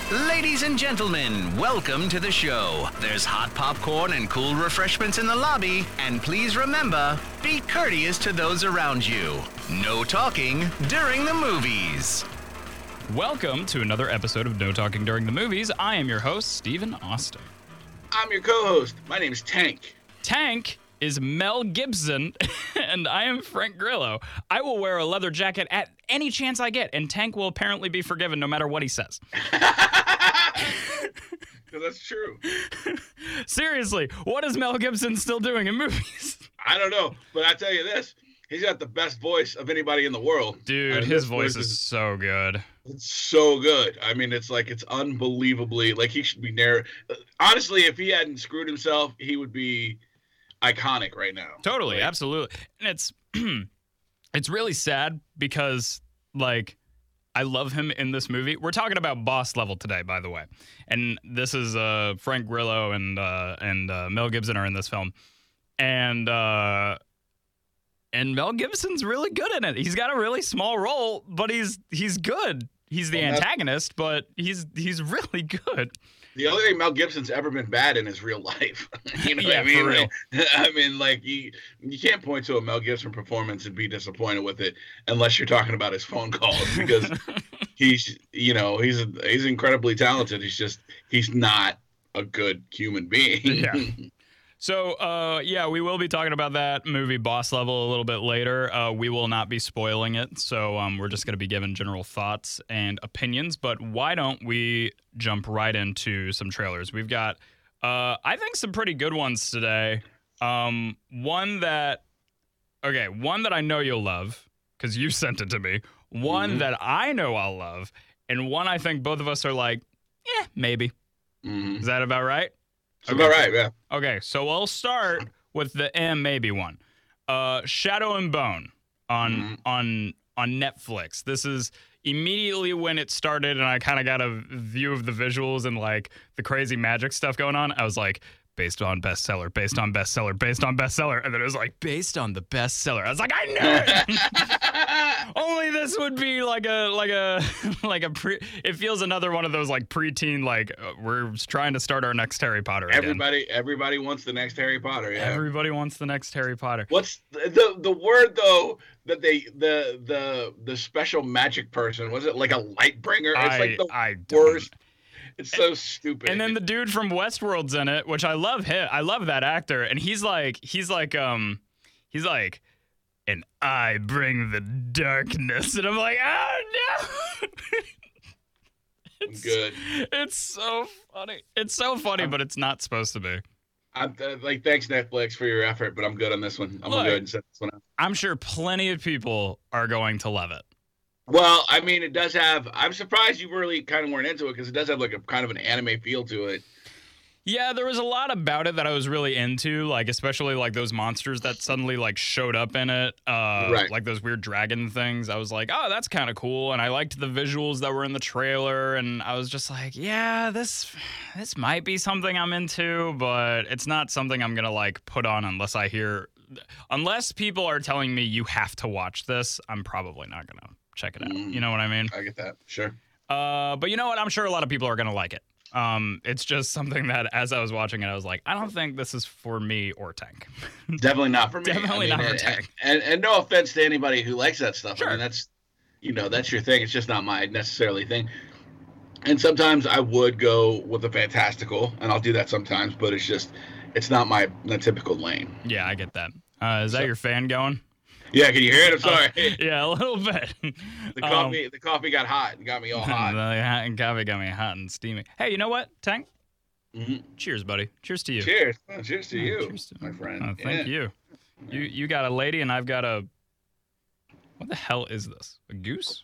Ladies and gentlemen, welcome to the show. There's hot popcorn and cool refreshments in the lobby, and please remember, be courteous to those around you. No talking during the movies. Welcome to another episode of No Talking During the Movies. I am your host, Stephen Austin. I'm your co-host. My name's Tank. Tank is Mel Gibson, and I am Frank Grillo. I will wear a leather jacket at any chance I get, and Tank will apparently be forgiven no matter what he says. Because that's true. Seriously, what is Mel Gibson still doing in movies? I don't know, but I tell you this. He's got the best voice of anybody in the world. Dude, his voice is so good. It's so good. I mean, it's unbelievably, like he should be honestly, if he hadn't screwed himself, he would be iconic right now. Totally, absolutely. And it's it's really sad because, like, I love him in this movie. We're talking about boss level today, by the way. And this is Frank Grillo and Mel Gibson are in this film. And Mel Gibson's really good in it. He's got a really small role, but he's good. He's the antagonist, but he's really good. The only thing Mel Gibson's ever been bad in is real life. You know what I mean? For real. I mean, like, you can't point to a Mel Gibson performance and be disappointed with it unless you're talking about his phone calls, because he's incredibly talented. He's not a good human being. Yeah. So, we will be talking about that movie Boss Level a little bit later. We will not be spoiling it, so we're just going to be giving general thoughts and opinions. But why don't we jump right into some trailers? We've got, I think, some pretty good ones today. One that I know you'll love because you sent it to me. One that I know I'll love, and one I think both of us are like, maybe. Is that about right? That's about right, yeah. Okay, so we'll start with the maybe one. Shadow and Bone on Netflix. This is immediately when it started, and I kind of got a view of the visuals and like the crazy magic stuff going on. I was like, based on bestseller, based on bestseller, based on bestseller, and then it was like based on the bestseller. I was like, I knew it. Only this would be like a it feels another one of those like preteen, like we're trying to start our next Harry Potter again. Everybody wants the next Harry Potter. Yeah. Everybody wants the next Harry Potter. What's the word though that the special magic person, was it like a light bringer? It's like the worst. It's so stupid. And then the dude from Westworld's in it, which I love him. I love that actor. And he's like, and I bring the darkness. And I'm like, oh no. It's good. It's so funny. It's so funny, but it's not supposed to be. I'm thanks Netflix for your effort, but I'm good on this one. I'm gonna go ahead and set this one up. I'm sure plenty of people are going to love it. Well, I mean, it does have. I'm surprised you really kind of weren't into it because it does have like a kind of an anime feel to it. Yeah, there was a lot about it that I was really into, like especially like those monsters that suddenly like showed up in it, right. Like those weird dragon things. I was like, oh, that's kind of cool, and I liked the visuals that were in the trailer, and I was just like, yeah, this might be something I'm into, but it's not something I'm gonna like put on unless people are telling me you have to watch this. I'm probably not gonna check it out. You know what I mean? I get that. Sure. But you know what? I'm sure a lot of people are going to like it. It's just something that as I was watching it, I was like, I don't think this is for me or Tank. Definitely not for me. Definitely not for Tank. And no offense to anybody who likes that stuff. Sure. I mean, that's your thing. It's just not my necessarily thing. And sometimes I would go with the fantastical, and I'll do that sometimes, but it's not my typical lane. Yeah, I get that. Is that your fan going? Yeah, can you hear it? I'm sorry. Yeah, a little bit. The coffee got hot and got me all hot. The coffee got me hot and steamy. Hey, you know what, Tank? Mm-hmm. Cheers, buddy. Cheers to you. Cheers. Oh, cheers to you, cheers to my friend. Oh, thank you. You got a lady and I've got a... What the hell is this? A goose?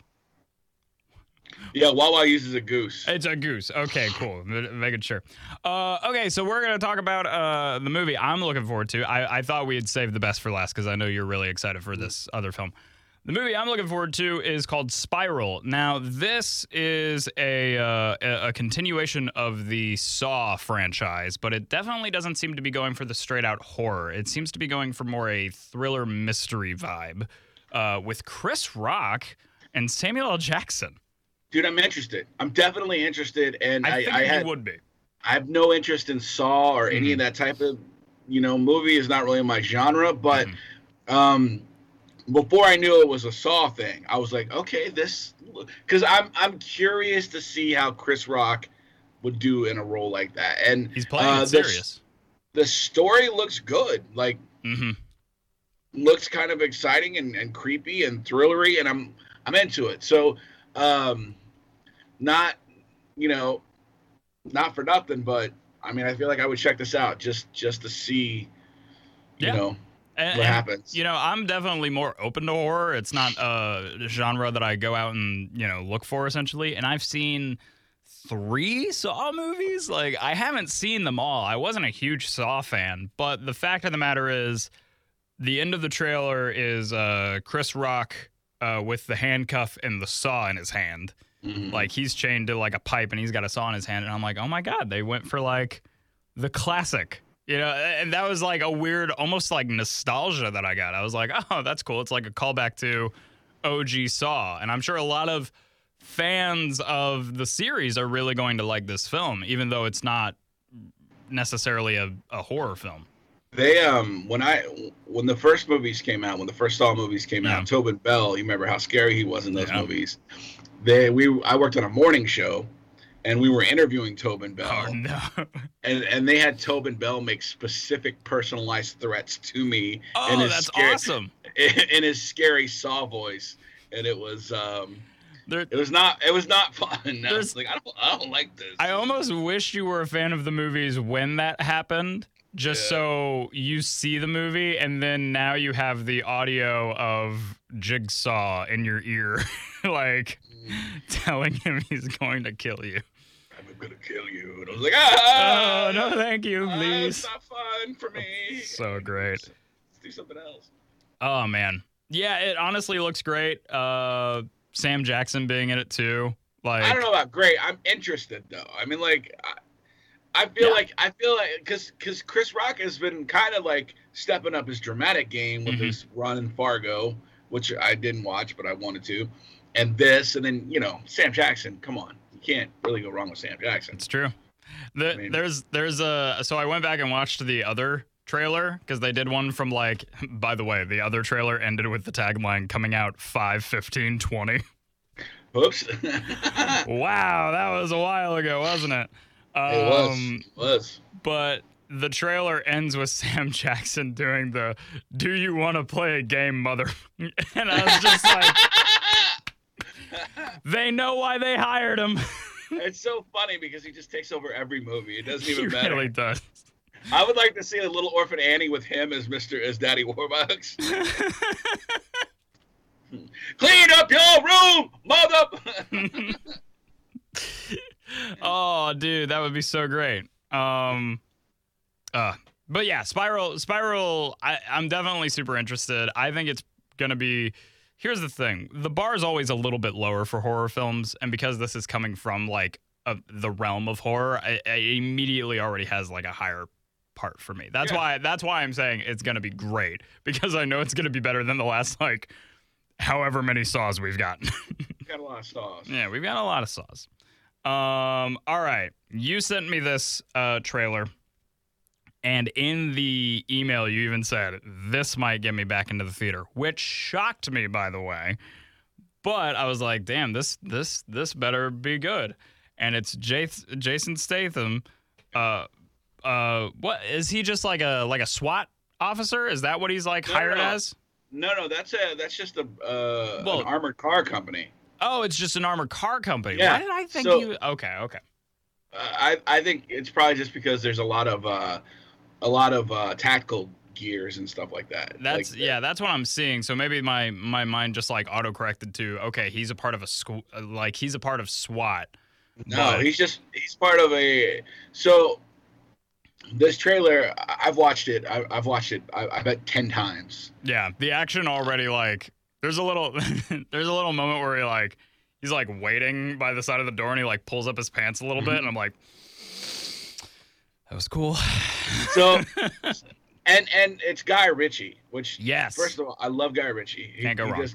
Yeah, Wawa uses a goose. It's a goose. Okay, cool. Making sure. Okay, so we're going to talk about the movie I'm looking forward to. I thought we had saved the best for last because I know you're really excited for this other film. The movie I'm looking forward to is called Spiral. Now, this is a continuation of the Saw franchise, but it definitely doesn't seem to be going for the straight-out horror. It seems to be going for more a thriller mystery vibe with Chris Rock and Samuel L. Jackson. Dude, I'm interested. I'm definitely interested, and I think you would be. I have no interest in Saw or any of that type of, movie is not really my genre. But before I knew it was a Saw thing, I was like, okay, because I'm curious to see how Chris Rock would do in a role like that. And he's playing it serious. The story looks good. Like, looks kind of exciting and creepy and thrillery, and I'm into it. So, not for nothing, but I mean, I feel like I would check this out just to see, what happens. I'm definitely more open to horror. It's not a genre that I go out and, look for essentially. And I've seen 3 Saw movies. Like, I haven't seen them all. I wasn't a huge Saw fan, but the fact of the matter is the end of the trailer is Chris Rock with the handcuff and the saw in his hand. Like, he's chained to like a pipe and he's got a saw in his hand. And I'm like, oh my God, they went for like the classic, and that was like a weird, almost like nostalgia that I got. I was like, oh, that's cool. It's like a callback to OG Saw. And I'm sure a lot of fans of the series are really going to like this film, even though it's not necessarily a horror film. They when the first movies came out, when the first Saw movies came out, Tobin Bell, you remember how scary he was in those movies. I worked on a morning show, and we were interviewing Tobin Bell. Oh no! And they had Tobin Bell make specific personalized threats to me. Oh, that's awesome! In his scary Saw voice, and it was it was not fun. I was like, I don't like this. I almost wish you were a fan of the movies when that happened. Just so you see the movie, and then now you have the audio of Jigsaw in your ear, like telling him he's going to kill you. I'm going to kill you. And I was like, oh, no, thank you, please. It's not fun for me. So great. Let's do something else. Oh, man. Yeah, it honestly looks great. Sam Jackson being in it, too. Like, I don't know about great. I'm interested, though. I mean, like... I feel like because Chris Rock has been kind of like stepping up his dramatic game with his run in Fargo, which I didn't watch, but I wanted to, and this, and then Sam Jackson. Come on, you can't really go wrong with Sam Jackson. It's true. So I went back and watched the other trailer because they did one from like. By the way, the other trailer ended with the tagline coming out 5/15/20. Oops. Wow, that was a while ago, wasn't it? It was. But the trailer ends with Sam Jackson doing the "Do you want to play a game, mother?" And I was just like, they know why they hired him. It's so funny because he just takes over every movie. It doesn't even matter. He really does. I would like to see a Little Orphan Annie with him as Daddy Warbucks. Clean up your room, mother. Oh, dude, that would be so great. But yeah, Spiral. I'm definitely super interested. I think it's gonna be. Here's the thing: the bar is always a little bit lower for horror films, and because this is coming from like the realm of horror, it immediately already has like a higher part for me. That's why I'm saying it's gonna be great, because I know it's gonna be better than the last like however many Saws we've gotten. We've got a lot of Saws. Yeah, we've got a lot of Saws. All right. You sent me this trailer, and in the email you even said, this might get me back into the theater, which shocked me, by the way. But I was like, damn, this better be good. And it's Jason Statham. What is he, just like a SWAT officer? Is that what he's like hired as? No, that's just an armored car company. Oh, it's just an armored car company. Yeah. Why did I think you? Okay. I think it's probably just because there's a lot of tactical gears and stuff like that. That's what I'm seeing. So maybe my mind just like auto-corrected to, okay, he's a part of he's a part of SWAT. No, he's part of a. So this trailer, I've watched it. I bet 10 times. Yeah, the action already, like, there's a little moment where he's like waiting by the side of the door and he like pulls up his pants a little bit, and I'm like, that was cool. So, and it's Guy Ritchie, which, yes, first of all, I love Guy Ritchie. Can't go wrong.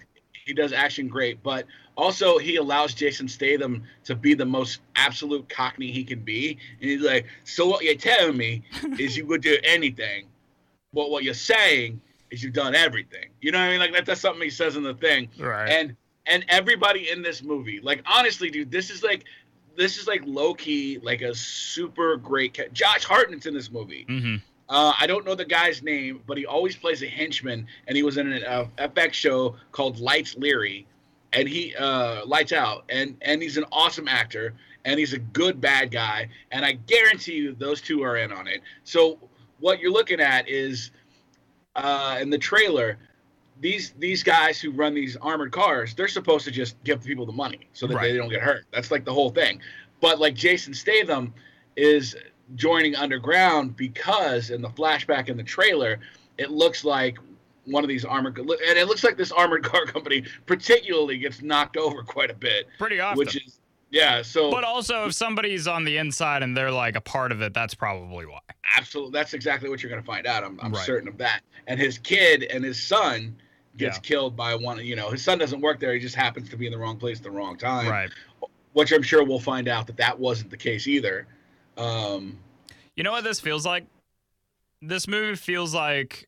He does action great, but also he allows Jason Statham to be the most absolute cockney he can be. And he's like, so what you're telling me is you would do anything, but what you're saying is you've done everything. You know what I mean? Like that's something he says in the thing. Right. And everybody in this movie, like honestly, dude, this is like low key, like a super great. Josh Hartnett's in this movie. Mm-hmm. I don't know the guy's name, but he always plays a henchman, and he was in an FX show called Lights Leary, and he Lights Out, and he's an awesome actor, and he's a good bad guy, and I guarantee you those two are in on it. So what you're looking at is in the trailer, these guys who run these armored cars, they're supposed to just give people the money so that they don't get hurt. That's like the whole thing. But like Jason Statham is joining underground because in the flashback in the trailer, it looks like one of these and it looks like this armored car company particularly gets knocked over quite a bit. Pretty often. Which is, yeah, so. But also, if somebody's on the inside and they're like a part of it, that's probably why. Absolutely. That's exactly what you're going to find out. I'm certain of that. And his kid and his son gets killed by one, his son doesn't work there. He just happens to be in the wrong place at the wrong time. Right. Which I'm sure we'll find out that wasn't the case either. You know what this feels like? This movie feels like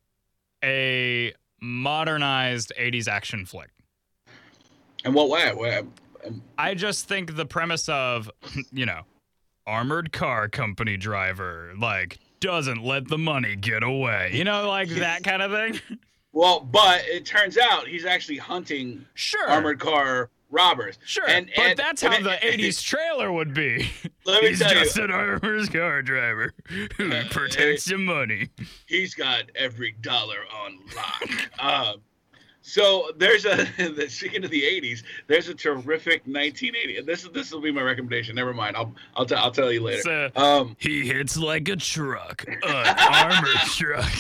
a modernized 80s action flick. In what way? I just think the premise of, armored car company driver, like, doesn't let the money get away. That kind of thing. Well, but it turns out he's actually hunting armored car robbers. Sure, but that's how the 80s trailer would be. Let me tell you. He's just an armored car driver who protects your money. He's got every dollar on lock. So there's speaking of the 80s, there's a terrific 1980. This will be my recommendation. Never mind. I'll tell you later. He hits like a truck, an armored truck.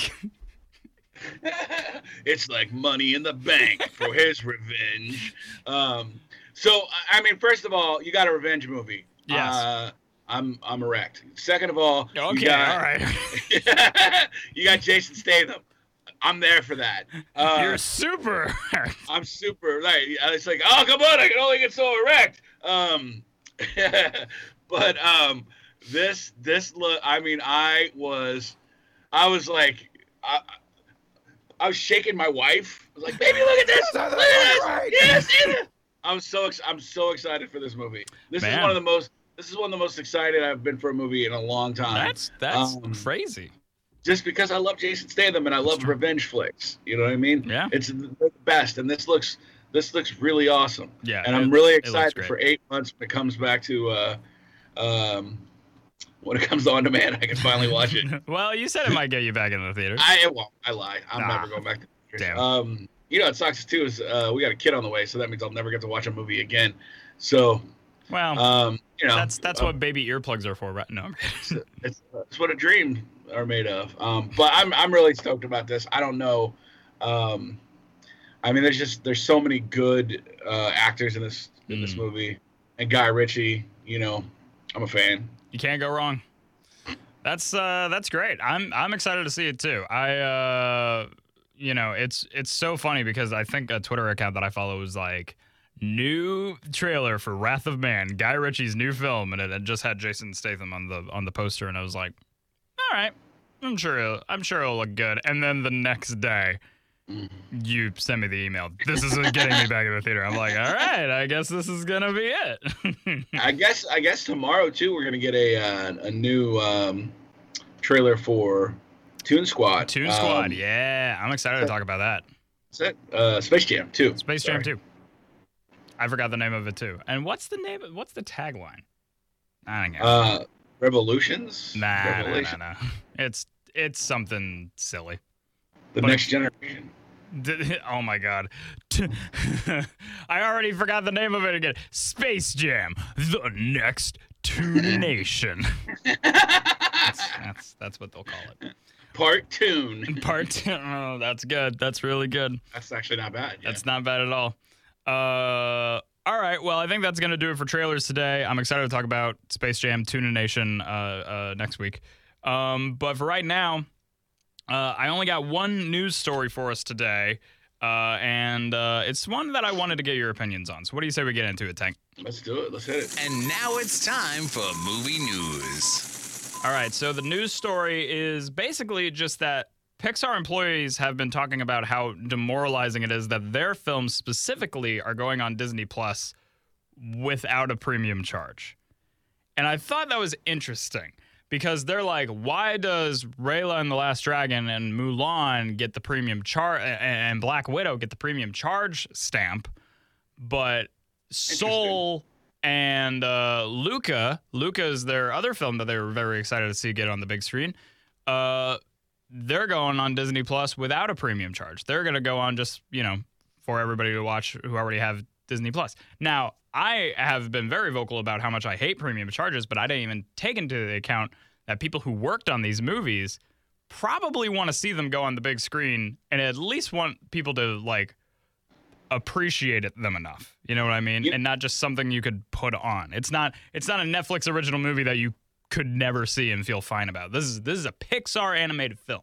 It's like Money in the Bank for his revenge. So I mean, first of all, you got a revenge movie. Yes. I'm erect. Second of all, all right. You got Jason Statham. I'm there for that. You're super. I'm super. Like it's like, oh come on, I can only get so erect. But this look. I mean, I was like. I was shaking my wife. I was like, "Baby, look at this! Look at this! Right. Yes, I'm so excited for this movie. This is one of the most excited I've been for a movie in a long time. That's crazy. Just because I love Jason Statham and I love revenge flicks. You know what I mean? Yeah. It's the best, and this looks really awesome. Yeah. And I'm really excited for 8 months when it comes back to when it comes on demand, I can finally watch it. Well, you said it might get you back in the theater. I won't. I lied. I'm never going back to the theater. Damn. It sucks too is we got a kid on the way, so that means I'll never get to watch a movie again. So, well, that's what baby earplugs are for, right? No, it's what a dream are made of. But I'm really stoked about this. I don't know. I mean, there's so many good actors in this movie, and Guy Ritchie. I'm a fan. You can't go wrong. That's great. I'm excited to see it too. It's so funny because I think a Twitter account that I follow was like, new trailer for Wrath of Man, Guy Ritchie's new film, and it just had Jason Statham on the poster, and I was like, all right, I'm sure it'll look good. And then the next day, you send me the email. This isn't getting me back in the theater. I'm like, all right, I guess this is gonna be it. I guess tomorrow too we're gonna get a new trailer for Toon Squad. Toon Squad, yeah, I'm excited to talk about that. That's it. Space Jam 2. Space Jam 2. I forgot the name of it too. And what's the tagline? I don't know. Revolutions? Nah. It's something silly. The next generation. Oh my God. I already forgot the name of it again. Space Jam, the next Toon Nation. That's what they'll call it. Part Toon. Oh, that's good. That's really good. That's actually not bad. Yeah. That's not bad at all. All right. Well, I think that's going to do it for trailers today. I'm excited to talk about Space Jam, Toon Nation next week. But for right now, I only got one news story for us today. and it's one that I wanted to get your opinions on. So what do you say we get into it, Tank? Let's do it. Let's hit it. And now it's time for movie news. All right, so the news story is basically just that Pixar employees have been talking about how demoralizing it is that their films specifically are going on Disney Plus without a premium charge. And I thought that was interesting because they're like, why does Rayla and the Last Dragon and Mulan get the premium charge and Black Widow get the premium charge stamp, but Soul and Luca is their other film that they were very excited to see get on the big screen. They're going on Disney Plus without a premium charge. They're going to go on just, for everybody to watch who already have Disney Plus. Now, I have been very vocal about how much I hate premium charges, but I didn't even take into the account that people who worked on these movies probably want to see them go on the big screen and at least want people to, appreciate them enough. You know what I mean? Yeah. And not just something you could put on. It's not a Netflix original movie that you could never see and feel fine about. This is a Pixar animated film.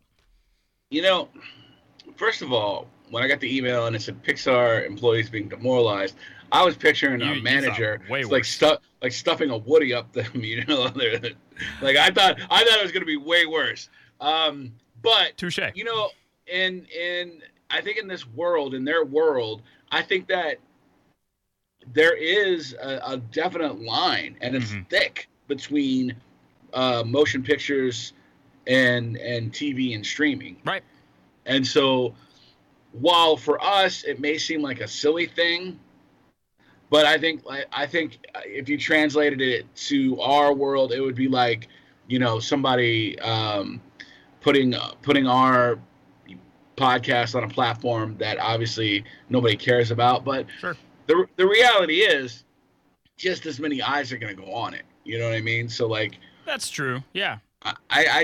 First of all, when I got the email and it said Pixar employees being demoralized, I was picturing a manager stuffing a Woody up them. Like I thought it was going to be way worse. But touche. And I think in their world, I think that there is a definite line, and it's thick between motion pictures and TV and streaming. Right. And so while for us it may seem like a silly thing, but I think if you translated it to our world, it would be like, somebody putting our podcast on a platform that obviously nobody cares about. But sure. The reality is just as many eyes are going to go on it. You know what I mean? So that's true. Yeah. I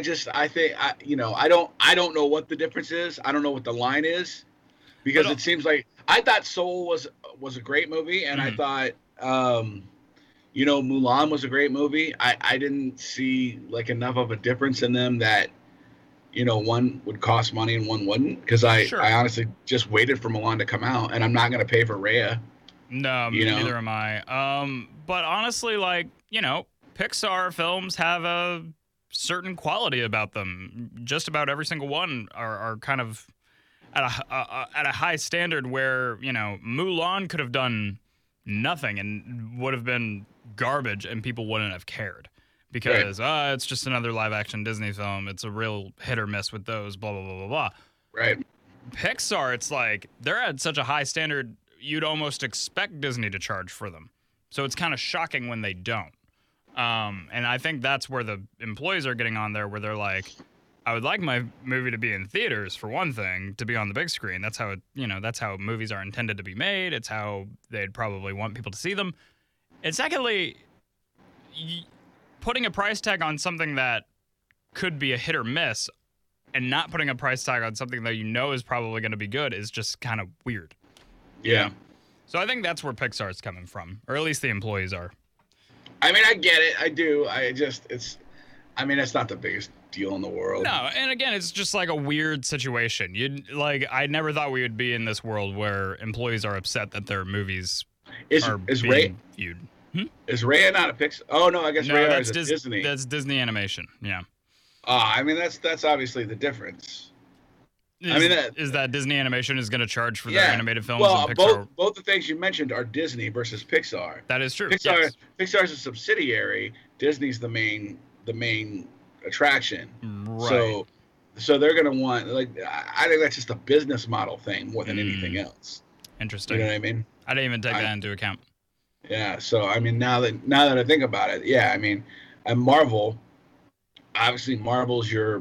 don't know what the difference is. I don't know what the line is, because it seems like I thought Soul was a great movie, and I thought Mulan was a great movie. I didn't see enough of a difference in them that one would cost money and one wouldn't, because I honestly just waited for Mulan to come out, and I'm not going to pay for Raya. No, neither am I. But honestly, Pixar films have a certain quality about them. Just about every single one are kind of at a high standard where, Mulan could have done nothing and would have been garbage and people wouldn't have cared. Because it's just another live-action Disney film. It's a real hit or miss with those, blah, blah, blah, blah, blah. Right. Pixar, it's like they're at such a high standard, you'd almost expect Disney to charge for them. So it's kind of shocking when they don't. And I think that's where the employees are getting on there, where they're like, I would like my movie to be in theaters, for one thing, to be on the big screen. That's how that's how movies are intended to be made. It's how they'd probably want people to see them. And secondly, putting a price tag on something that could be a hit or miss and not putting a price tag on something that is probably going to be good is just kind of weird. Yeah. So I think that's where Pixar is coming from, or at least the employees are. I mean, I get it. I do. It's not the biggest deal in the world. No, and again, it's just a weird situation. I never thought we would be in this world where employees are upset that their movies are being viewed. Is Raya not a Pixar? Oh no, I guess Raya is Disney. That's Disney Animation. Yeah. That's obviously the difference. Is that Disney Animation is going to charge for their animated films? Well, and Pixar? both the things you mentioned are Disney versus Pixar. That is true. Pixar's a subsidiary. Disney's the main attraction. Right. So they're going to want I think that's just a business model thing more than anything else. Interesting. You know what I mean? I didn't even take that into account. Yeah. So now that I think about it, and Marvel, obviously Marvel's your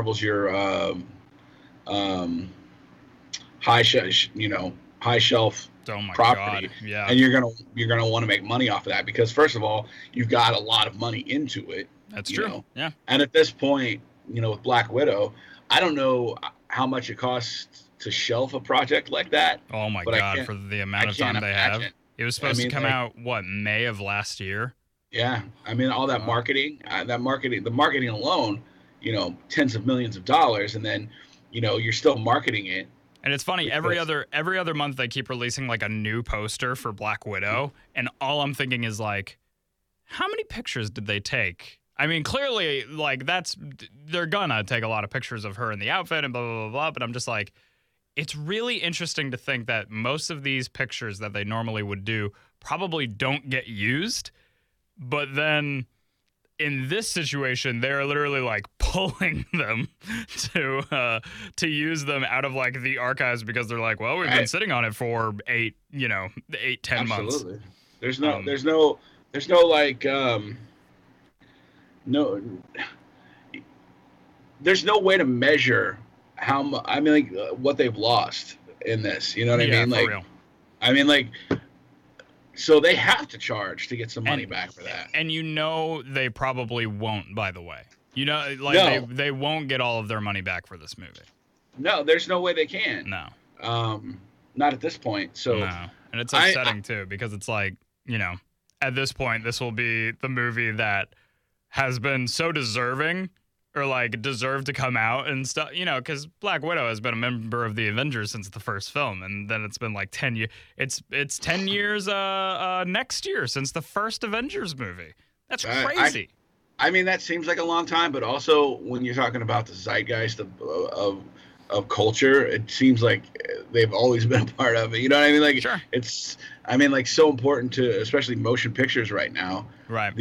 high shelf property. God. Yeah. And you're gonna want to make money off of that, because first of all, you've got a lot of money into it. That's true. Yeah. And at this point, with Black Widow, I don't know how much it costs to shelf a project like that. Oh my God, for the amount of time they have. It was supposed to come out May of last year. Yeah. All that marketing, the marketing alone, tens of millions of dollars, and then you're still marketing it And it's funny, every other month they keep releasing like a new poster for Black Widow, and all I'm thinking is like, how many pictures did they take? I mean, clearly, like they're gonna take a lot of pictures of her in the outfit and blah blah blah blah. But I'm just like, it's really interesting to think that most of these pictures that they normally would do probably don't get used, but then in this situation, they're literally like pulling them to use them out of like the archives because they're like, well, we've been sitting on it for 10 months. Absolutely. There's no like no. There's no way to measure how much. I mean, like what they've lost in this. You know what I mean? Like, real. I mean, like. So they have to charge to get some money back for that. And they probably won't, by the way. Like they won't get all of their money back for this movie. No, there's no way they can. No. Not at this point. So no. And it's upsetting too, because it's like, at this point, this will be the movie that has been so deserving or like deserved to come out and stuff, because Black Widow has been a member of the Avengers since the first film, and then it's been like 10 years. It's 10 years next year since the first Avengers movie. That's crazy. I mean, that seems like a long time, but also when you're talking about the zeitgeist of culture, it seems like they've always been a part of it. You know what I mean? Like, sure. It's, I mean, like so important to, especially motion pictures right now. Right.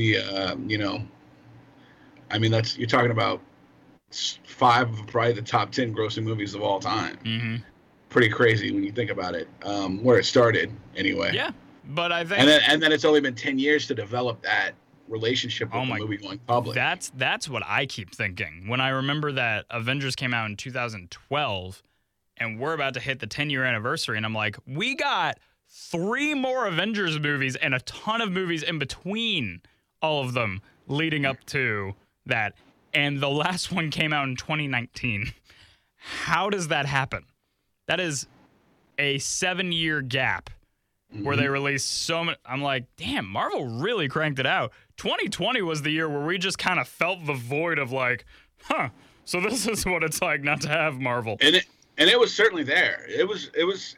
I mean, you're talking about 5 of probably the top 10 grossing movies of all time. Mm-hmm. Pretty crazy when you think about it, where it started anyway. Yeah, but I think... And then it's only been 10 years to develop that relationship with the movie going public. That's what I keep thinking. When I remember that Avengers came out in 2012, and we're about to hit the 10-year anniversary, and I'm like, we got 3 more Avengers movies and a ton of movies in between all of them leading up to that, and the last one came out in 2019. How does that happen? That is a 7-year gap where they released so many. I'm like, damn, Marvel really cranked it out. 2020 was the year where we just kind of felt the void of like, so this is what it's like not to have Marvel. And it was certainly there. It was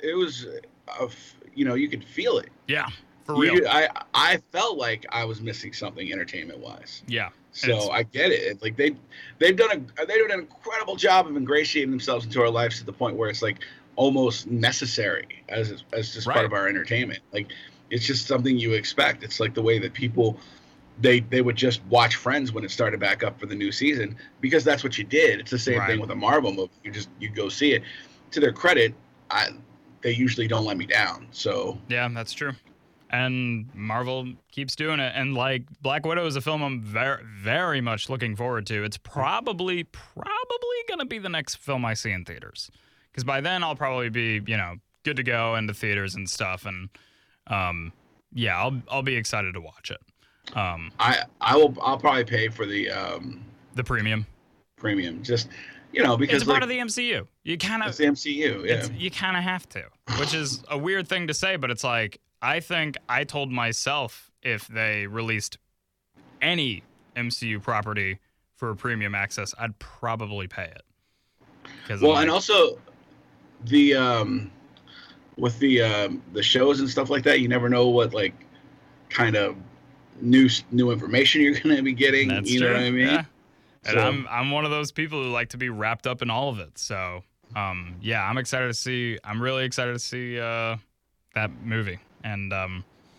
you could feel it. Yeah, for real. I felt like I was missing something entertainment wise. Yeah. So I get it. Like they've done an incredible job of ingratiating themselves into our lives to the point where it's like almost necessary as just part of our entertainment. Like it's just something you expect. It's like the way that people they would just watch Friends when it started back up for the new season because that's what you did. It's the same thing with a Marvel movie. You go see it. To their credit, they usually don't let me down. So yeah, that's true. And Marvel keeps doing it. And like Black Widow is a film I'm very, very much looking forward to. It's probably going to be the next film I see in theaters. Because by then I'll probably be, good to go into theaters and stuff. And I'll be excited to watch it. I'll probably pay for the premium. Premium. Just, because it's a part of the MCU. You kind of. It's the MCU, yeah. You kind of have to, which is a weird thing to say, but it's like, I think I told myself if they released any MCU property for premium access, I'd probably pay it. And also the with the shows and stuff like that, you never know what like kind of new information you're going to be getting. That's you true. know what I mean? Yeah. So, and I'm one of those people who like to be wrapped up in all of it. So I'm excited to see. I'm really excited to see that movie. And I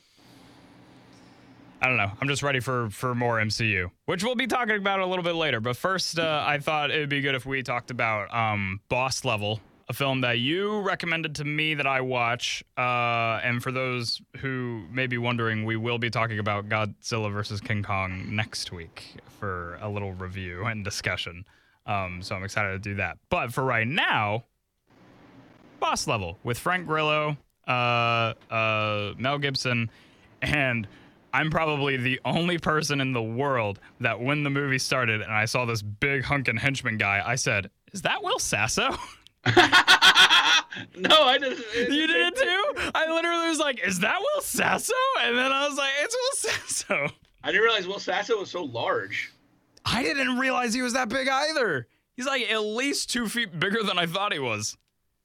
don't know. I'm just ready for more MCU, which we'll be talking about a little bit later. But first, I thought it would be good if we talked about Boss Level, a film that you recommended to me that I watch. And for those who may be wondering, we will be talking about Godzilla vs. King Kong next week for a little review and discussion. So I'm excited to do that. But for right now, Boss Level with Frank Grillo, Mel Gibson, and I'm probably the only person in the world that when the movie started and I saw this big hunkin' henchman guy, I said, "Is that Will Sasso?" No, I didn't. You did it too? I literally was like, "Is that Will Sasso?" And then I was like, "It's Will Sasso." I didn't realize Will Sasso was so large. I didn't realize he was that big either. He's like at least 2 feet bigger than I thought he was.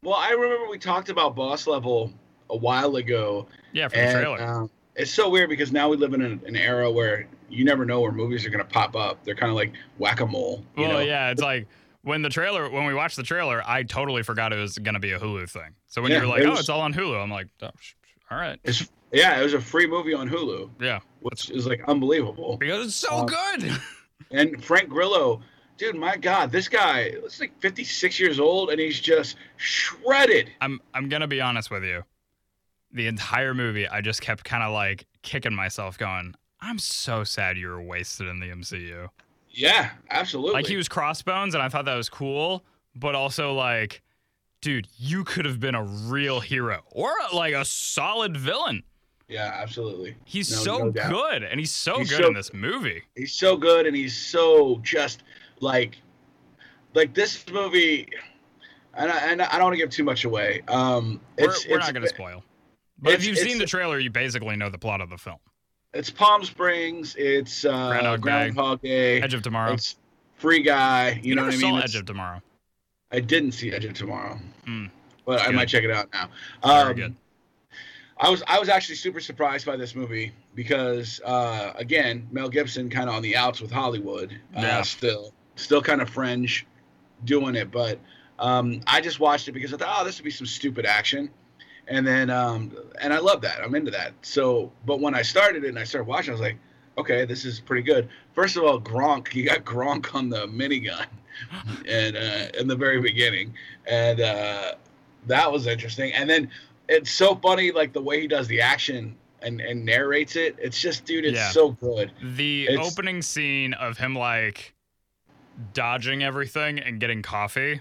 Well, I remember we talked about Boss Level a while ago. Yeah, from the trailer. It's so weird because now we live in an era where you never know where movies are going to pop up. They're kind of like whack-a-mole. Yeah, it's like when we watched the trailer, I totally forgot it was going to be a Hulu thing. So when you were like, it's all on Hulu, I'm like, oh, all right. It was a free movie on Hulu. Yeah. Which is like unbelievable. Because it's so good. And Frank Grillo, dude, my God, this guy looks like 56 years old and he's just shredded. I'm going to be honest with you. The entire movie, I just kept kind of like kicking myself going, I'm so sad you were wasted in the MCU. Yeah, absolutely. Like he was Crossbones and I thought that was cool, but also like, dude, you could have been a real hero or like a solid villain. Yeah, absolutely. He's so good and he's good in this movie. He's so good and he's so just like this movie, and I don't want to give too much away. We're not going to spoil. But if you've seen the trailer, you basically know the plot of the film. It's Palm Springs. It's Groundhog Day. Edge of Tomorrow. It's Free Guy. You know what I mean? I saw Edge of Tomorrow. I didn't see Edge of Tomorrow, but I might check it out now. Very good. I was actually super surprised by this movie because again, Mel Gibson kind of on the outs with Hollywood. Still kind of fringe doing it, but I just watched it because I thought, this would be some stupid action. And then, and I love that. I'm into that. So, but when I started it and I started watching, I was like, okay, this is pretty good. First of all, Gronk, you got Gronk on the minigun, and in the very beginning, and that was interesting. And then it's so funny, like the way he does the action and narrates it. It's just, dude, it's so good. The opening scene of him like dodging everything and getting coffee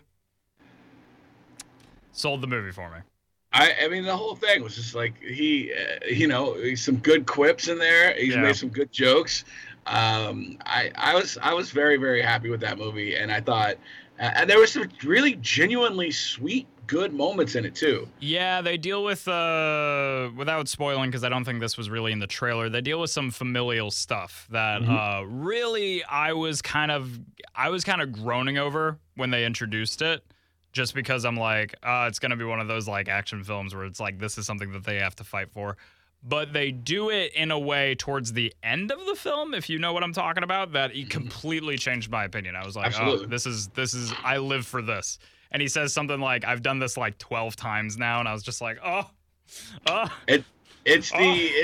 sold the movie for me. I mean, the whole thing was just like he's some good quips in there. He's made some good jokes. I was very, very happy with that movie, and I thought, and there was some really genuinely sweet, good moments in it too. Yeah, they deal with without spoiling, because I don't think this was really in the trailer. They deal with some familial stuff that really I was kind of groaning over when they introduced it. Just because I'm like, it's going to be one of those like action films where it's like, this is something that they have to fight for. But they do it in a way towards the end of the film, if you know what I'm talking about, that it completely changed my opinion. I was like, absolutely. This is, I live for this. And he says something like, I've done this like 12 times now. And I was just like, It's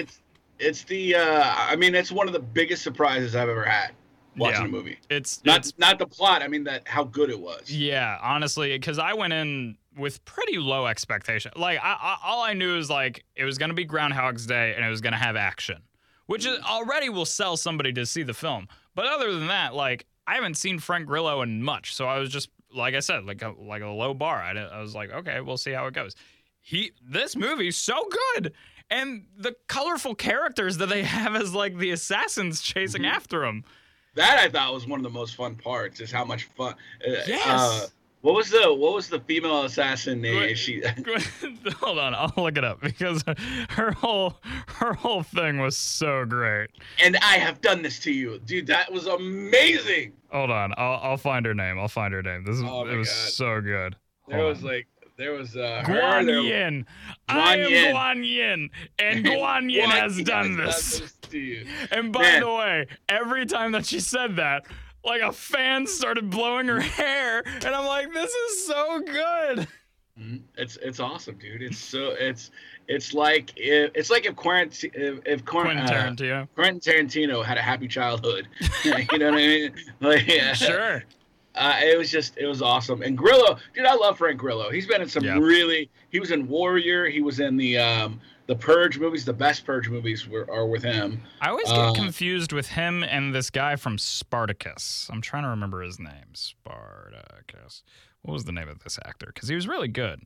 one of the biggest surprises I've ever had. Watching a movie. It's not the plot. I mean how good it was. Yeah, honestly, because I went in with pretty low expectation. Like all I knew is like it was going to be Groundhog's Day and it was going to have action, which already will sell somebody to see the film. But other than that, like I haven't seen Frank Grillo in much, so I was just like I said, like a low bar. I was like, okay, we'll see how it goes. This movie's so good. And the colorful characters that they have as like the assassins chasing after him. That I thought was one of the most fun parts. Is how much fun. Yes. What was the female assassin name? Hold on, I'll look it up because her whole thing was so great. And I have done this to you, dude. That was amazing. Hold on, I'll find her name. It was so good. There was Guan Yin. I am Guan Yin, and Guan Yin has done this to you. And by the way, every time that she said that, like a fan started blowing her hair, and I'm like, this is so good. It's awesome, dude. It's like if Quentin Tarantino had a happy childhood. You know what I mean? Like, sure. It was awesome. And Grillo, dude, I love Frank Grillo. He's been in some he was in Warrior. He was in the Purge movies. The best Purge movies are with him. I always get confused with him and this guy from Spartacus. I'm trying to remember his name. Spartacus. What was the name of this actor? Because he was really good.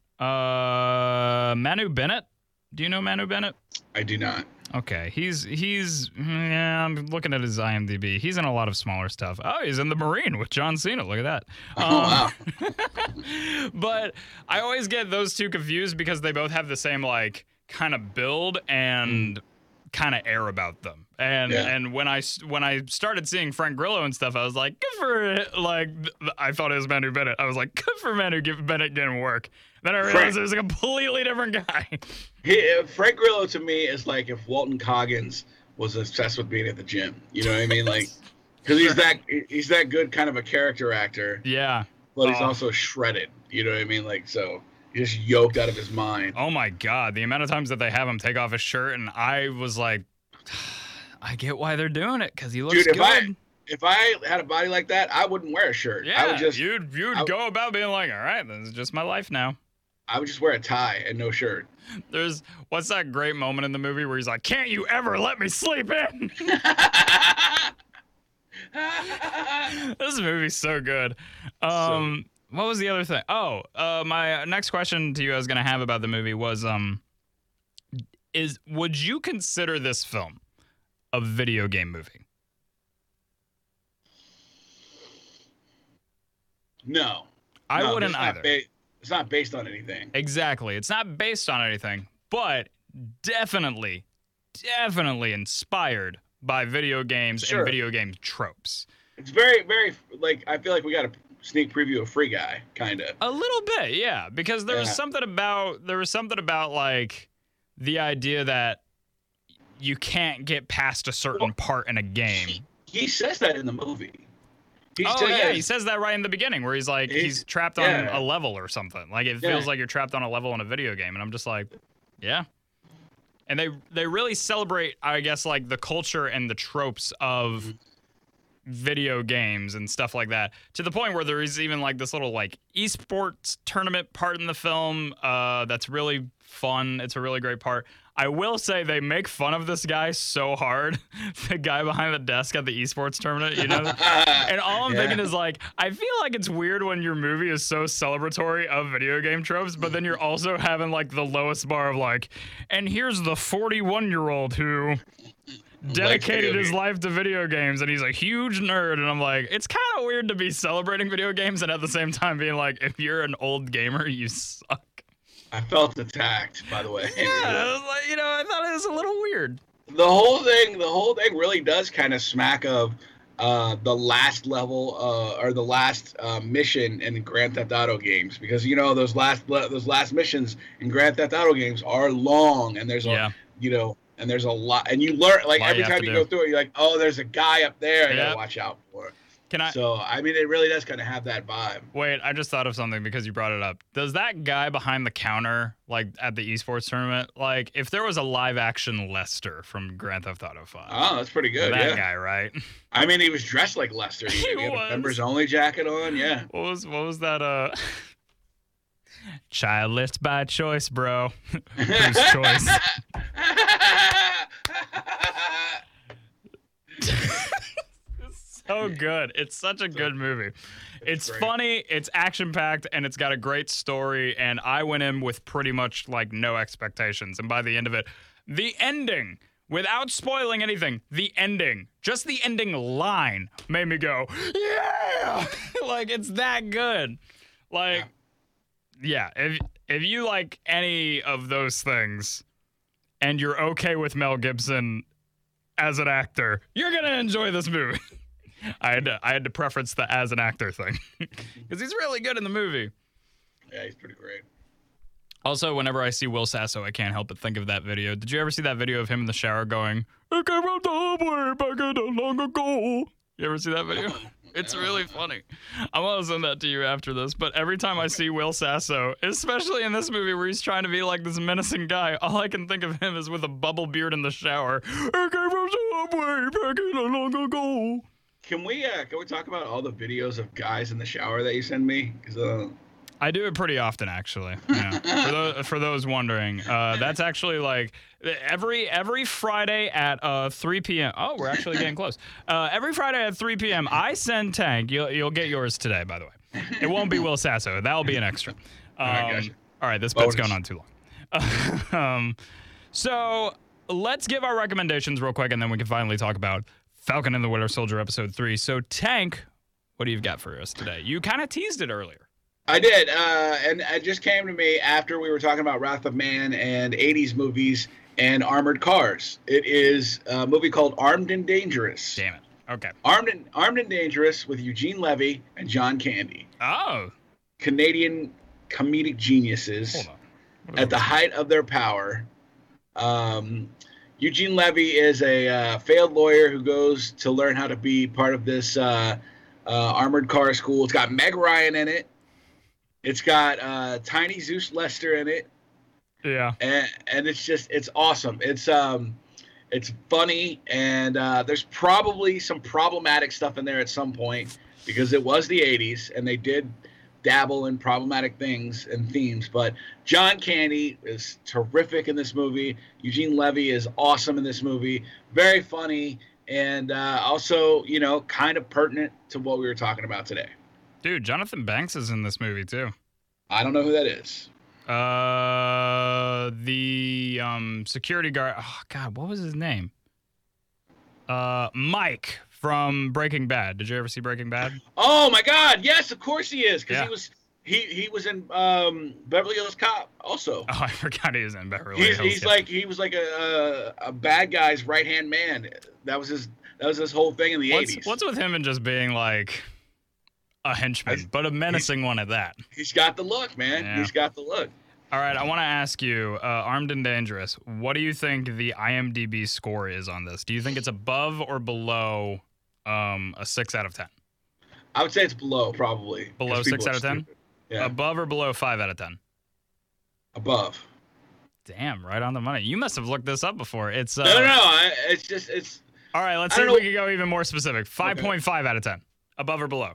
Manu Bennett. Do you know Manu Bennett? I do not. Okay, I'm looking at his IMDb. He's in a lot of smaller stuff. Oh, he's in The Marine with John Cena. Look at that. Wow. But I always get those two confused because they both have the same like kind of build and kind of air about them. And when I started seeing Frank Grillo and stuff, I was like, good for like I thought it was Manu Bennett. I was like, good for Manu Bennett getting work. Then I realized it was a completely different guy. Frank Grillo to me is like if Walton Coggins was obsessed with being at the gym. You know what I mean? Like, because he's that good kind of a character actor. Yeah. But he's also shredded. You know what I mean? Like, so he's just yoked out of his mind. Oh my God, the amount of times that they have him take off his shirt, and I was like, I get why they're doing it because he looks good. If I had a body like that, I wouldn't wear a shirt. Yeah, I would just you'd go about being like, all right, this is just my life now. I would just wear a tie and no shirt. What's that great moment in the movie where he's like, can't you ever let me sleep in? This movie's so good. What was the other thing? Oh, my next question to you I was going to have about the movie was, would you consider this film a video game movie? No. I wouldn't either. It's not based on anything. Exactly. It's not based on anything, but definitely inspired by video games and video game tropes. It's very, very, like, I feel like we got a sneak preview of Free Guy, kind of. A little bit, yeah, because there was something about, like, the idea that you can't get past a certain part in a game. He says that in the movie. He says that right in the beginning where he's like, he's trapped on a level or something. Like, it feels like you're trapped on a level in a video game. And I'm just like, yeah. And they really celebrate, I guess, like, the culture and the tropes of video games and stuff like that, to the point where there is even, like, this little, like, esports tournament part in the film that's really fun. It's a really great part. I will say they make fun of this guy so hard, the guy behind the desk at the esports tournament, you know? And all I'm thinking is, like, I feel like it's weird when your movie is so celebratory of video game tropes, but then you're also having, like, the lowest bar of, like, and here's the 41-year-old who dedicated his life to video games, and he's a huge nerd. And I'm like, it's kind of weird to be celebrating video games and at the same time being like, if you're an old gamer, you suck. I felt attacked, by the way. Yeah, I was like, I thought it was a little weird. The whole thing really does kind of smack of the last level or the last mission in Grand Theft Auto games, because those last missions in Grand Theft Auto games are long, and there's and there's a lot, and you learn, like, every time you go through it, you're like, oh, there's a guy up there I gotta watch out for. So, I mean, it really does kind of have that vibe. Wait, I just thought of something because you brought it up. Does that guy behind the counter, like, at the esports tournament, like, if there was a live-action Lester from Grand Theft Auto 5. Oh, that's pretty good, that guy, right? I mean, he was dressed like Lester. He had a members-only jacket on, yeah. What was that, Childless by choice, bro. Whose choice? So good. It's such a good movie. It's funny, it's action-packed, and it's got a great story, and I went in with pretty much, like, no expectations. And by the end of it, the ending, without spoiling anything, just the ending line made me go, yeah! Like, it's that good. Like, yeah, if you like any of those things, and you're okay with Mel Gibson as an actor, you're going to enjoy this movie. I had to preference the as an actor thing because he's really good in the movie. Yeah, he's pretty great. Also, whenever I see Will Sasso, I can't help but think of that video. Did you ever see that video of him in the shower going, I came out the hallway back in long ago? You ever see that video? It's really funny. I want to send that to you after this, but every time I see Will Sasso, especially in this movie where he's trying to be like this menacing guy, all I can think of him is with a bubble beard in the shower. I came out the hallway back in long ago. Can we talk about all the videos of guys in the shower that you send me? I do it pretty often, actually. Yeah. For those wondering, that's actually like every Friday at 3 p.m. Oh, we're actually getting close. Every Friday at 3 p.m. I send Tank. You'll get yours today, by the way. It won't be Will Sasso. That'll be an extra. All right, this bit's going on too long. So let's give our recommendations real quick, and then we can finally talk about Falcon and the Winter Soldier episode 3. So, Tank, what do you got for us today? You kind of teased it earlier. I did, and it just came to me after we were talking about Wrath of Man and 80s movies, and armored cars. It is a movie called Armed and Dangerous. Damn it. Okay. Armed and Dangerous with Eugene Levy and John Candy. Oh. Canadian comedic geniuses Hold on. at the height of their power. Eugene Levy is a failed lawyer who goes to learn how to be part of this armored car school. It's got Meg Ryan in it. It's got Tiny Zeus Lester in it. Yeah. And it's awesome. It's funny, and there's probably some problematic stuff in there at some point because it was the 80s, and they did dabble in problematic things and themes. But John Candy is terrific in this movie. Eugene Levy is awesome in this movie. Very funny, and also, kind of pertinent to what we were talking about today. Dude, Jonathan Banks is in this movie, too. I don't know who that is. The security guard. Oh God, what was his name? Mike from Breaking Bad. Did you ever see Breaking Bad? Oh my God! Yes, of course he is, because Yeah. he was in Beverly Hills Cop also. Oh, I forgot he was in Beverly Hills. He was like a bad guy's right hand man. That was his whole thing in the 80s. What's with him and just being like a henchman, but a menacing one at that? He's got the look, man. Yeah. He's got the look. All right, I want to ask you, Armed and Dangerous, what do you think the IMDb score is on this? Do you think it's above or below a 6 out of 10? I would say it's below, probably. Below 6 out of 10? Yeah. Above or below 5 out of 10? Above. Damn, right on the money. You must have looked this up before. It's No. It's. All right, let's see if we can go even more specific. 5.5 out of 10. Above or below?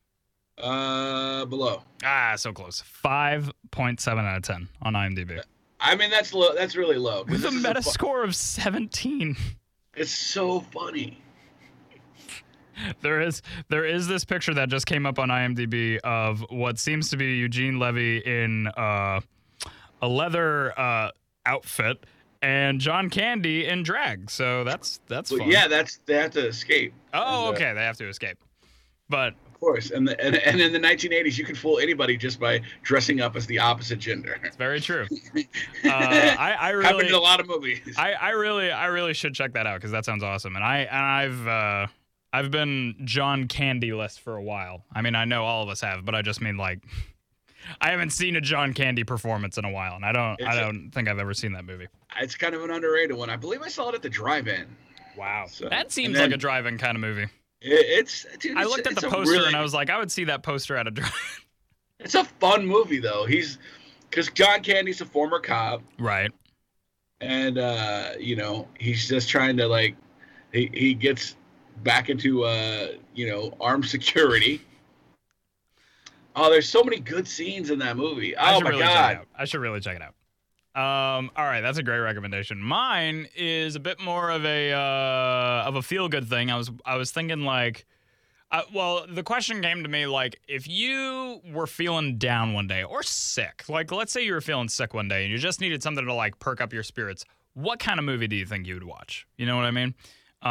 Below. Ah, so close. 5.7 out of 10 on IMDb. I mean, that's low. That's really low. With a Metascore of 17. It's so funny. There is this picture that just came up on IMDb of what seems to be Eugene Levy in a leather outfit and John Candy in drag. So that's fun. Yeah, they have to escape. Oh, okay, they have to escape. But of course, and in the 1980s, you could fool anybody just by dressing up as the opposite gender. It's very true. I really happened in a lot of movies. I really should check that out because that sounds awesome. And I've been John Candy-less for a while. I mean, I know all of us have, but I just mean like I haven't seen a John Candy performance in a while, and I don't think I've ever seen that movie. It's kind of an underrated one. I believe I saw it at the drive-in. Wow, So, that seems like a drive-in kind of movie. I looked at the poster and I was like, I would see that poster at a drive. It's a fun movie though. Because John Candy's a former cop, right? And he's just trying to like, he gets back into armed security. Oh, there's so many good scenes in that movie. Oh my God, I should really check it out. All right, that's a great recommendation. Mine is a bit more of a feel-good thing. I was thinking like, the question came to me like, if you were feeling down one day or sick, like let's say you were feeling sick one day and you just needed something to like perk up your spirits, what kind of movie do you think you would watch? You know what I mean?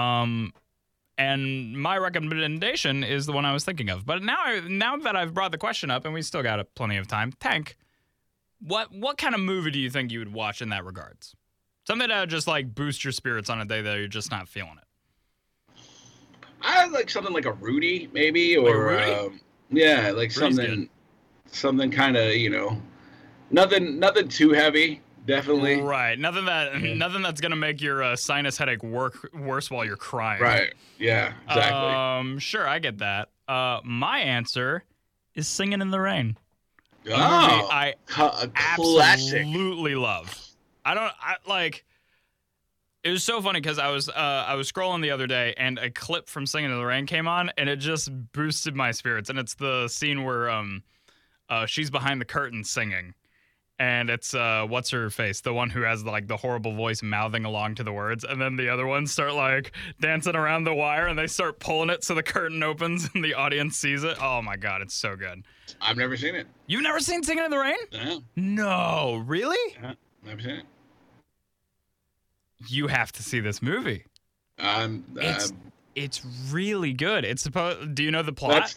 And my recommendation is the one I was thinking of. But now that I've brought the question up and we still got plenty of time, Tank. What kind of movie do you think you would watch in that regards? Something that would just like boost your spirits on a day that you're just not feeling it. I like something like a Rudy, maybe, or like Rudy's something kind of nothing too heavy, definitely. Right, nothing that's gonna make your sinus headache worse while you're crying. Right. Yeah. Exactly. Sure, I get that. My answer is Singing in the Rain. Oh, I classic. Absolutely love. It was so funny because I was scrolling the other day and a clip from Singing in the Rain came on and it just boosted my spirits. And it's the scene where she's behind the curtain singing, and it's what's her face, the one who has like the horrible voice mouthing along to the words, and then the other ones start like dancing around the wire and they start pulling it so the curtain opens and the audience sees it. Oh my God, it's so good. I've never seen it. You've never seen Singing in the Rain? No. No, really? Never seen it. You have to see this movie. It's really good. It's supposed. Do you know the plot?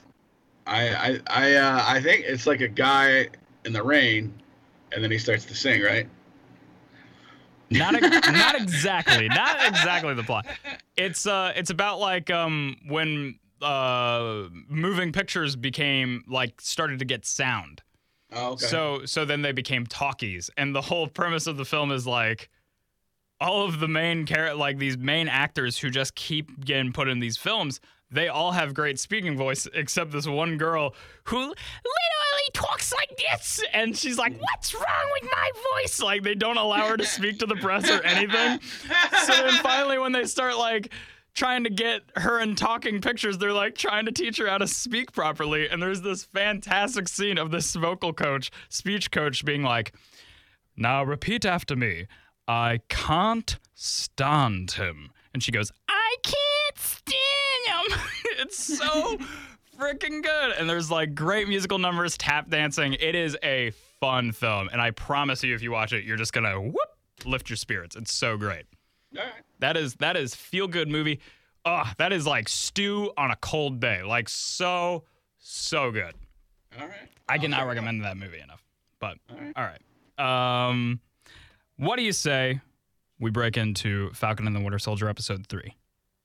I think it's like a guy in the rain, and then he starts to sing, right? Not exactly the plot. It's about like when moving pictures became like started to get sound. Oh, okay. So then they became talkies, and the whole premise of the film is like all of the these main actors who just keep getting put in these films, they all have great speaking voice except this one girl who literally talks like this, and she's like, "What's wrong with my voice?" Like they don't allow her to speak to the press or anything. So then finally, when they start like trying to get her in talking pictures, they're like trying to teach her how to speak properly. And there's this fantastic scene of this speech coach being like, "Now repeat after me. I can't stand him." And she goes, "I can't stand him." It's so freaking good. And there's like great musical numbers, tap dancing. It is a fun film. And I promise you, if you watch it, you're just going to lift your spirits. It's so great. All right. That is feel good movie. That is like stew on a cold day. Like so good. All right. I cannot recommend that movie enough. But all right. What do you say we break into Falcon and the Winter Soldier episode 3?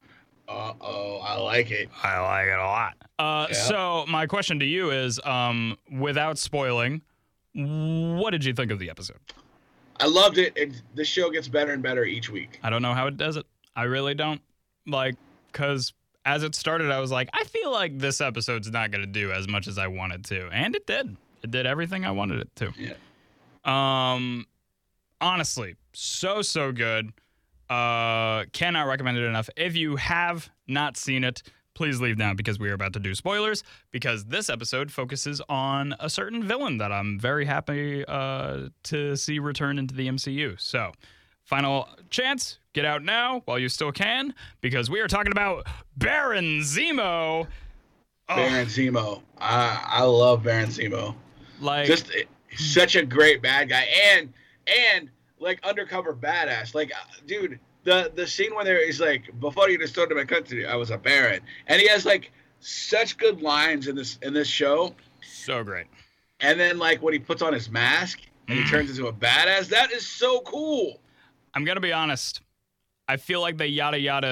I like it. I like it a lot. So my question to you is, without spoiling, what did you think of the episode? I loved it. The show gets better and better each week. I don't know how it does it. I really don't. Like, because as it started, I was like, I feel like this episode's not going to do as much as I wanted to. And it did. It did everything I wanted it to. Yeah. Honestly, so good. Cannot recommend it enough. If you have not seen it, please leave now because we are about to do spoilers, because this episode focuses on a certain villain that I'm very happy to see return into the MCU. So, final chance, get out now while you still can, because we are talking about Baron Zemo. Baron Zemo. I love Baron Zemo. Like, just such a great bad guy and like undercover badass. Like, dude, the scene where he's like, "Before you restored to my country, I was a baron," and he has like such good lines in this show. So great. And then like when he puts on his mask and he turns into a badass, that is so cool. I'm gonna be honest. I feel like they yada yada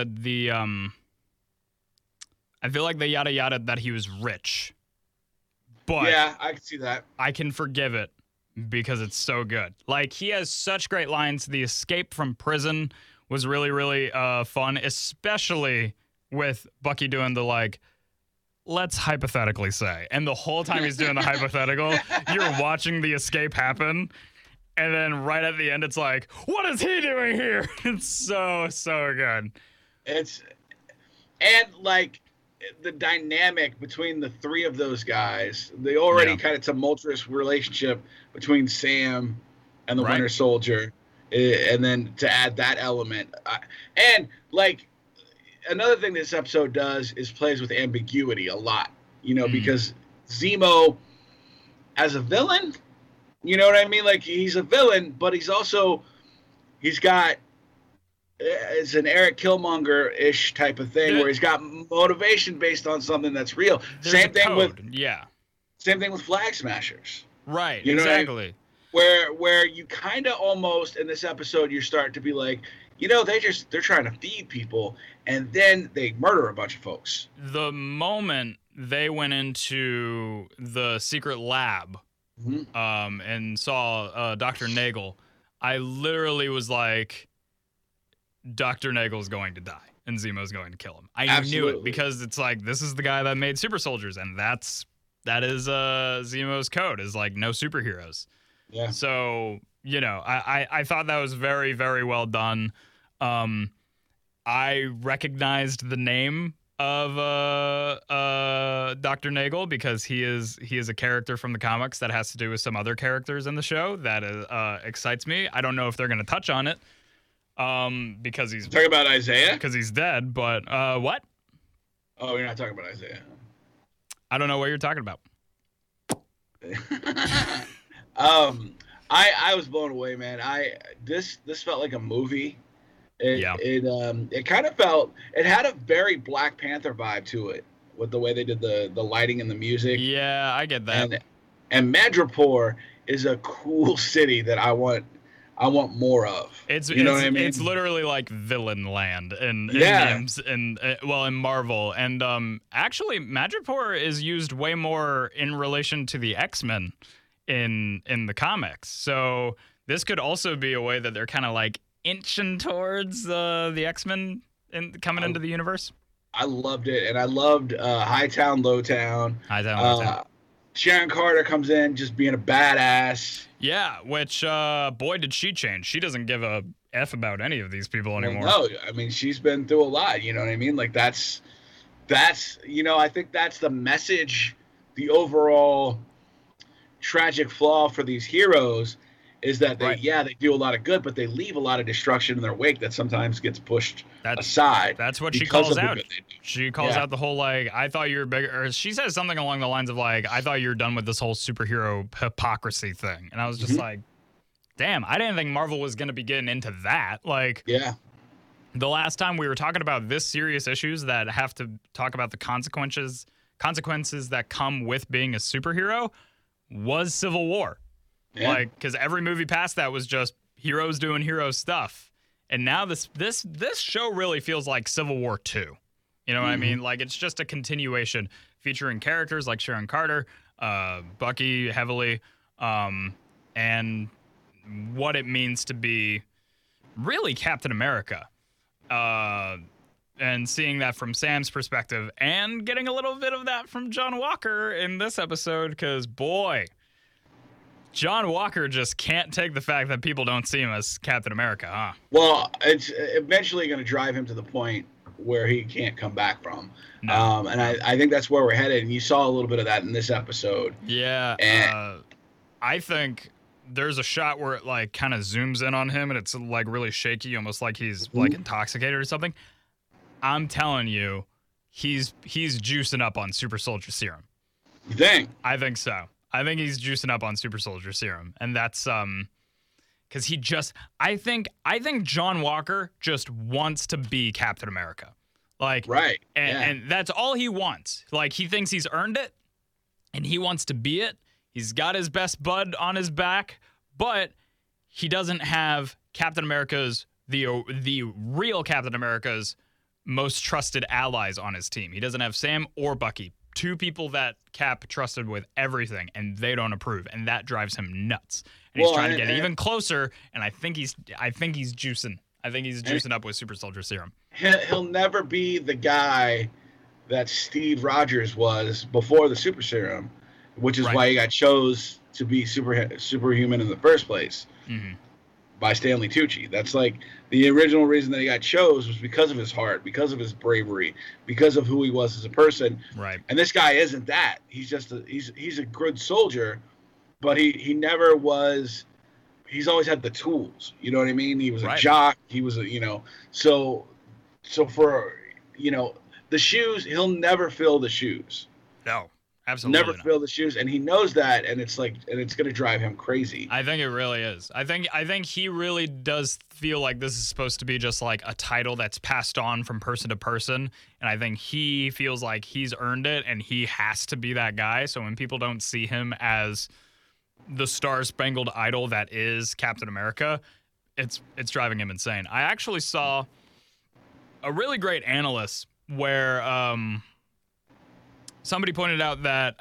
that he was rich. But yeah, I can see that. I can forgive it because it's so good. Like, he has such great lines. The escape from prison was really, really fun, especially with Bucky doing the, like, let's hypothetically say. And the whole time he's doing the hypothetical, you're watching the escape happen. And then right at the end, it's like, what is he doing here? It's so good. And like the dynamic between the three of those guys, the already kind of tumultuous relationship between Sam and the Winter Soldier, and then to add that element. And like another thing this episode does is plays with ambiguity a lot, because Zemo as a villain, you know what I mean? Like, he's a villain, but he's got, it's an Eric Killmonger-ish type of thing where he's got motivation based on something that's real. Same thing with Flag Smashers. Right, you know exactly. Where you kind of almost, in this episode, you start to be like, they're trying to feed people, and then they murder a bunch of folks. The moment they went into the secret lab and saw Dr. Nagel, I literally was like, Dr. Nagel's going to die and Zemo's going to kill him. I knew it because it's like, this is the guy that made super soldiers, and that is Zemo's code, is like no superheroes. Yeah. So, I thought that was very, very well done. I recognized the name of Dr. Nagel because he is a character from the comics that has to do with some other characters in the show that excites me. I don't know if they're going to touch on it because he's talking about Isaiah because he's dead. But what? Oh, you're not talking about Isaiah. I don't know what you're talking about. I was blown away, man. This felt like a movie. It kind of felt, it had a very Black Panther vibe to it with the way they did the lighting and the music. Yeah, I get that. And Madripoor is a cool city that I want I want more of. You know what I mean? It's literally like villain land in Marvel. And actually, Madripoor is used way more in relation to the X-Men in the comics. So this could also be a way that they're kind of like inching towards the X-Men coming into the universe. I loved it, and I loved Hightown, Lowtown. Sharon Carter comes in just being a badass. Yeah, which, boy, did she change. She doesn't give a F about any of these people anymore. Well, no, I mean, she's been through a lot, you know what I mean? Like, that's I think that's the message, the overall tragic flaw for these heroes is that they do a lot of good, but they leave a lot of destruction in their wake that sometimes gets pushed aside. That's what she calls out. She calls out the whole, like, I thought you were bigger. Or she says something along the lines of, like, I thought you were done with this whole superhero hypocrisy thing. And I was just like, damn, I didn't think Marvel was going to be getting into that. Like, the last time we were talking about this serious issues that have to talk about the consequences that come with being a superhero was Civil War. Yeah. Like, because every movie past that was just heroes doing hero stuff, and now this show really feels like Civil War 2. You know what I mean? Like, it's just a continuation featuring characters like Sharon Carter, Bucky heavily, and what it means to be really Captain America, and seeing that from Sam's perspective, and getting a little bit of that from John Walker in this episode, because boy. John Walker just can't take the fact that people don't see him as Captain America, huh? Well, it's eventually going to drive him to the point where he can't come back from. No. And I think that's where we're headed. And you saw a little bit of that in this episode. Yeah. And I think there's a shot where it like kind of zooms in on him and it's like really shaky, almost like he's like intoxicated or something. I'm telling you, he's juicing up on Super Soldier Serum. You think? I think so. I think he's juicing up on Super Soldier Serum, and that's because he just. I think John Walker just wants to be Captain America, like right, and that's all he wants. Like he thinks he's earned it, and he wants to be it. He's got his best bud on his back, but he doesn't have Captain America's the real Captain America's most trusted allies on his team. He doesn't have Sam or Bucky. Two people that Cap trusted with everything, and they don't approve, and that drives him nuts. And he's trying to get even closer, and I think he's juicing. I think he's juicing up with Super Soldier Serum. He'll never be the guy that Steve Rogers was before the Super Serum, which is why he got chose to be superhuman in the first place by Stanley Tucci. That's like the original reason that he got chose was because of his heart, because of his bravery, because of who he was as a person. Right. And this guy isn't that. He's just he's a good soldier, but he never was. He's always had the tools. You know what I mean? He was a jock. He was so for the shoes, he'll never fill the shoes. No. Absolutely never fill the shoes, and he knows that, and it's going to drive him crazy. I think it really is. I think he really does feel like this is supposed to be just like a title that's passed on from person to person, and I think he feels like he's earned it, and he has to be that guy. So when people don't see him as the star-spangled idol that is Captain America, it's driving him insane. I actually saw a really great analyst where somebody pointed out that,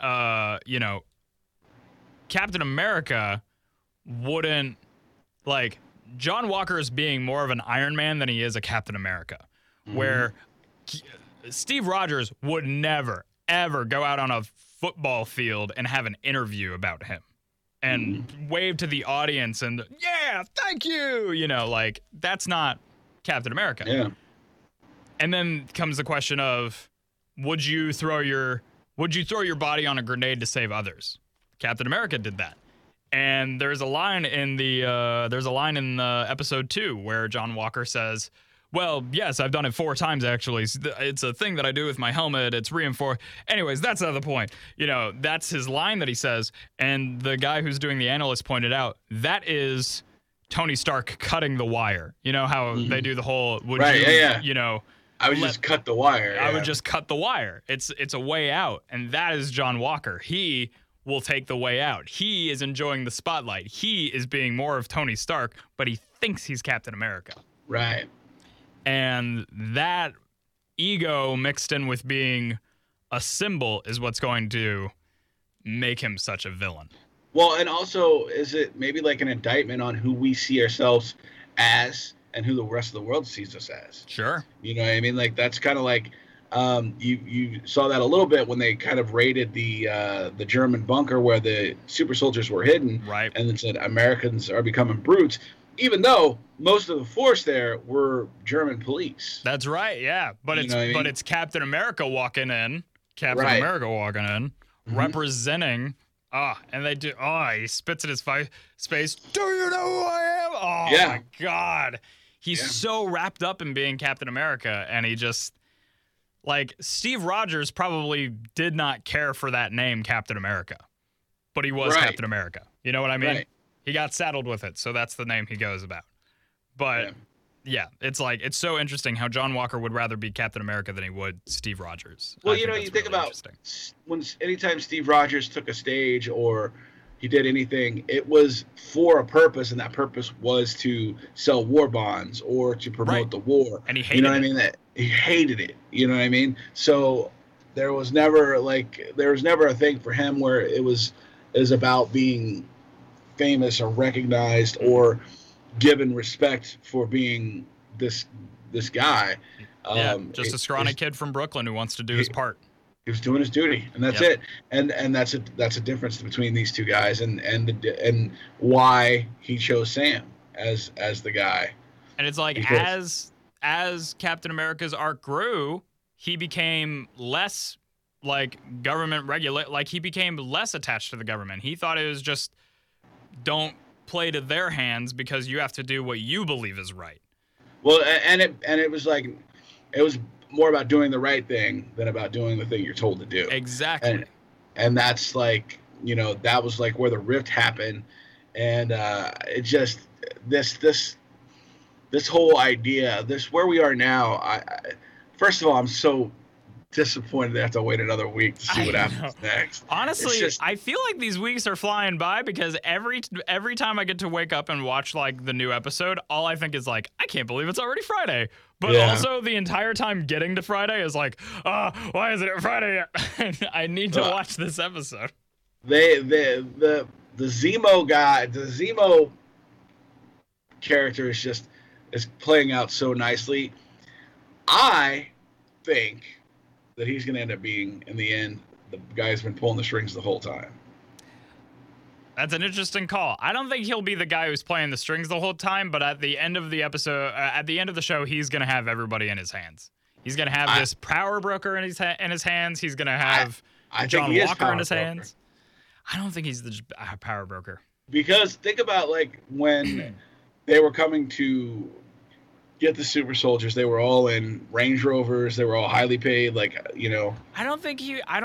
Captain America wouldn't, like, John Walker is being more of an Iron Man than he is a Captain America, where Steve Rogers would never, ever go out on a football field and have an interview about him and wave to the audience and, yeah, thank you, like, that's not Captain America. Yeah. And then comes the question of, would you throw your body on a grenade to save others? Captain America did that. And there's a line in episode 2 where John Walker says, well, yes, I've done it 4 times, actually. It's a thing that I do with my helmet. It's reinforced. Anyways, that's not the point. That's his line that he says. And the guy who's doing the analyst pointed out, that is Tony Stark cutting the wire. You know how they do the whole, I would just cut the wire. I would just cut the wire. It's a way out. And that is John Walker. He will take the way out. He is enjoying the spotlight. He is being more of Tony Stark, but he thinks he's Captain America. Right. And that ego mixed in with being a symbol is what's going to make him such a villain. Well, and also, is it maybe like an indictment on who we see ourselves as and who the rest of the world sees us as? Sure. You know what I mean? Like, that's kind of like, you saw that a little bit when they kind of raided the German bunker where the super soldiers were hidden. Right. And then said Americans are becoming brutes, even though most of the force there were German police. That's right, yeah. But it's Captain America walking in. Representing. And they do. He spits in his space. Do you know who I am? Oh, yeah. My God. He's so wrapped up in being Captain America, and he just, like, Steve Rogers probably did not care for that name, Captain America, but he was Captain America. You know what I mean? Right. He got saddled with it, so that's the name he goes about. But yeah, it's like, it's so interesting how John Walker would rather be Captain America than he would Steve Rogers. Well, you think about anytime Steve Rogers took a stage or he did anything, it was for a purpose, and that purpose was to sell war bonds or to promote the war. And he hated it. What I mean? That he hated it. You know what I mean? So there was never a thing for him where it was about being famous or recognized or given respect for being this guy. Just a scrawny kid from Brooklyn who wants to do his part. He was doing his duty, and that's it. And that's a difference between these two guys, and why he chose Sam as the guy. And it's like, as Captain America's arc grew, he became less like government like he became less attached to the government. He thought it was just, don't play to their hands because you have to do what you believe is right. Well, and it was like, it was more about doing the right thing than about doing the thing you're told to do. Exactly. And that's like, that was like where the rift happened. And it just, this whole idea, where we are now, first of all, I'm so disappointed they have to wait another week to see what happens next. Honestly, I feel like these weeks are flying by because every time I get to wake up and watch like the new episode, all I think is like, I can't believe it's already Friday. But also the entire time getting to Friday is like, why isn't it Friday yet? I need to watch this episode. The Zemo guy, the Zemo character is playing out so nicely. I think that he's going to end up being, in the end, the guy who's been pulling the strings the whole time. That's an interesting call. I don't think he'll be the guy who's playing the strings the whole time, but at the end of the episode, at the end of the show, he's going to have everybody in his hands. He's going to have this power broker in his hands. He's going to have John Walker in his hands. I don't think he's the power broker. Because think about, like, when they were coming to get the super soldiers, they were all in Range Rovers, they were all highly paid, like, I don't think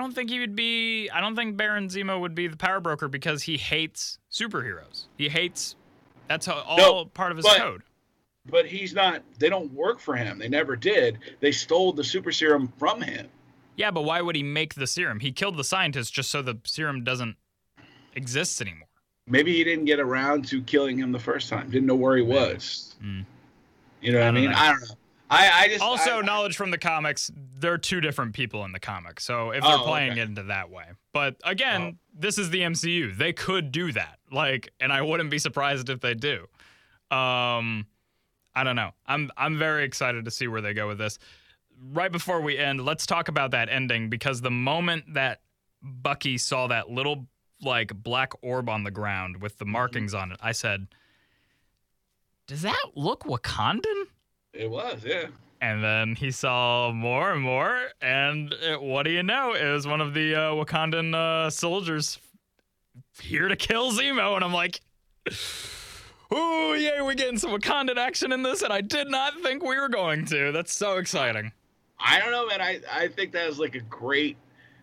Baron Zemo would be the power broker because he hates superheroes. That's part of his code. But he's not, they don't work for him. They never did. They stole the super serum from him. Yeah, but why would he make the serum? He killed the scientist just so the serum doesn't exist anymore. Maybe he didn't get around to killing him the first time. Didn't know where he was. You know what I mean? I don't know. I just knowledge from the comics. They're two different people in the comics. So if they're playing it into that way, but again, this is the MCU. They could do that. And I wouldn't be surprised if they do. I don't know. I'm very excited to see where they go with this. Right before we end, let's talk about that ending, because the moment that Bucky saw that little black orb on the ground with the markings on it, I said, does that look Wakandan? It was, yeah. And then he saw more and more, and what do you know? It was one of the Wakandan soldiers here to kill Zemo, and I'm like, ooh, yay, we're getting some Wakandan action in this, and I did not think we were going to. That's so exciting. I don't know, man. I think that was like a great...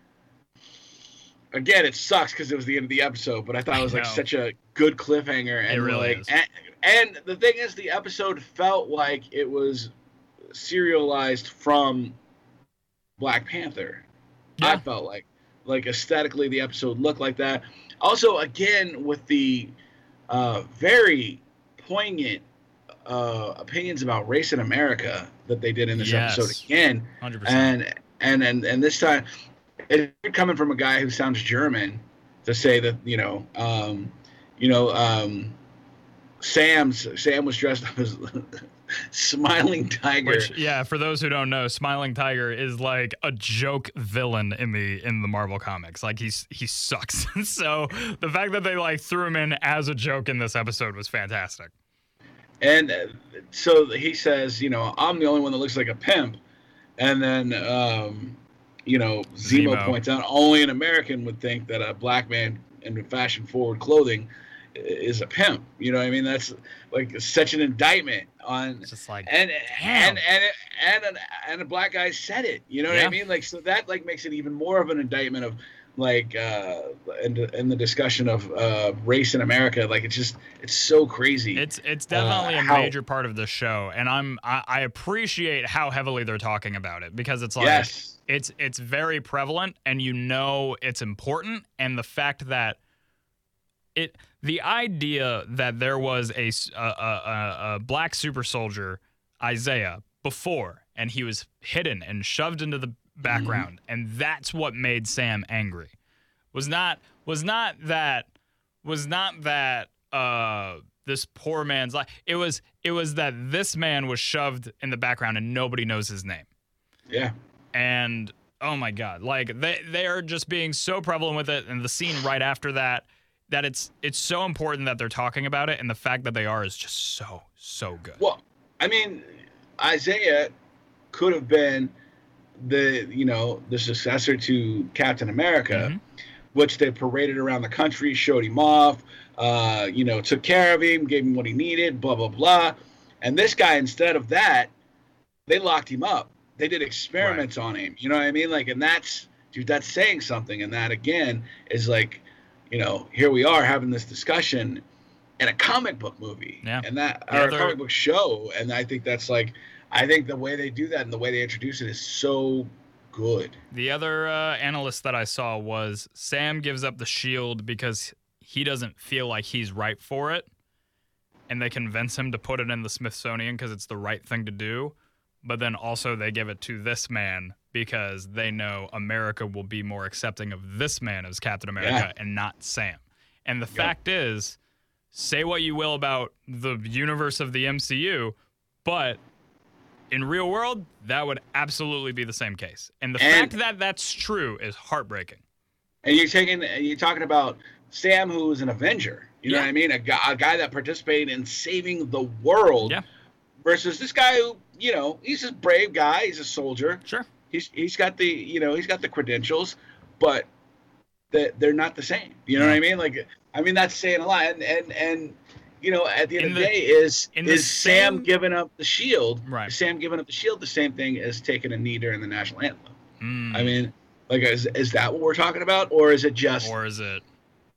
Again, it sucks because it was the end of the episode, but I thought it was like such a good cliffhanger. And it really is. And the thing is, the episode felt like it was serialized from Black Panther. Yeah. I felt like like aesthetically the episode looked like that. Also, again, with the very poignant opinions about race in America that they did in this episode again, 100%. And this time, it's coming from a guy who sounds German to say that Sam was dressed up as Smiling Tiger. Which, yeah, for those who don't know, Smiling Tiger is like a joke villain in the Marvel comics. Like he sucks. So the fact that they like threw him in as a joke in this episode was fantastic. And so he says, I'm the only one that looks like a pimp. And then, Zemo points out only an American would think that a black man in fashion-forward clothing is a pimp. You know what I mean? That's like such an indictment on. It's just like, and a black guy said it. You know what I mean? Like, so that like makes it even more of an indictment of like in the discussion of race in America. Like it's so crazy. It's definitely a major part of the show, and I appreciate how heavily they're talking about it, because it's like it's very prevalent, and it's important, and the fact that the idea that there was a black super soldier, Isaiah, before, and he was hidden and shoved into the background, and that's what made Sam angry. Was not that this poor man's life. It was that this man was shoved in the background and nobody knows his name. Yeah. And oh my God, like they are just being so prevalent with it, and the scene right after that it's so important that they're talking about it, and the fact that they are is just so good. Well, I mean, Isaiah could have been the successor to Captain America, which they paraded around the country, showed him off, took care of him, gave him what he needed, blah, blah, blah. And this guy, instead of that, they locked him up. They did experiments on him. You know what I mean? Like, and that's saying something. And that, again, is like, here we are having this discussion in a comic book movie. Yeah. And a comic book show. And I think that's like, the way they do that and the way they introduce it is so good. The other analyst that I saw was Sam gives up the shield because he doesn't feel like he's right for it, and they convince him to put it in the Smithsonian because it's the right thing to do. But then also they give it to this man because they know America will be more accepting of this man as Captain America and not Sam. And the fact is, say what you will about the universe of the MCU, but in real world, that would absolutely be the same case. And the fact that that's true is heartbreaking. And you're talking about Sam, who is an Avenger. You know what I mean? A guy that participated in saving the world. Yeah. Versus this guy who, he's a brave guy. He's a soldier. Sure. He's got the credentials, but they're not the same. You know what I mean? Like, that's saying a lot. And at the end of the day, is Sam giving up the shield? Right. Is Sam giving up the shield the same thing as taking a knee during the national anthem? I mean, like, is that what we're talking about, or is it just? Or is it?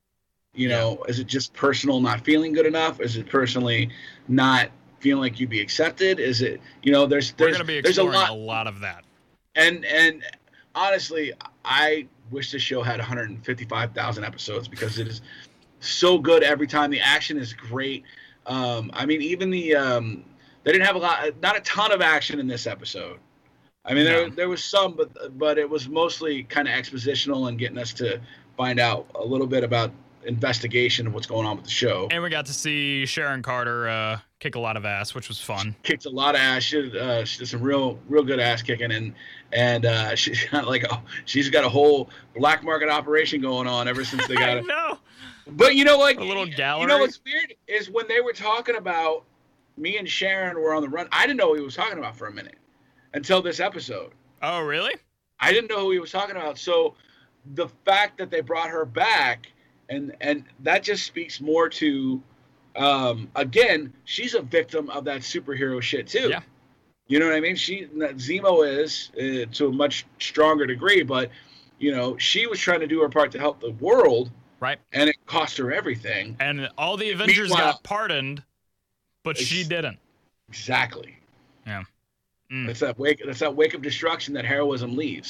Is it just personal not feeling good enough? Is it personally not feeling like you'd be accepted? Is it, there's We're gonna be exploring a lot of that. And honestly, I wish this show had 155,000 episodes because it is so good every time. The action is great. Even they didn't have not a ton of action in this episode. There was some, but it was mostly kind of expositional and getting us to find out a little bit about investigation of what's going on with the show. And we got to see Sharon Carter kick a lot of ass, which was fun. Kicked a lot of ass. She did some real good ass kicking, and she's got a whole black market operation going on ever since they got it. No. But a little gallery. You know what's weird is when they were talking about me and Sharon were on the run. I didn't know what he was talking about for a minute until this episode. Oh, really? I didn't know who he was talking about. So the fact that they brought her back, and that just speaks more to, again, she's a victim of that superhero shit too. Yeah. You know what I mean? Zemo is to a much stronger degree, but she was trying to do her part to help the world. Right. And it cost her everything. And all the Avengers got pardoned, but she didn't. Exactly. Yeah. That's that wake of destruction that heroism leaves.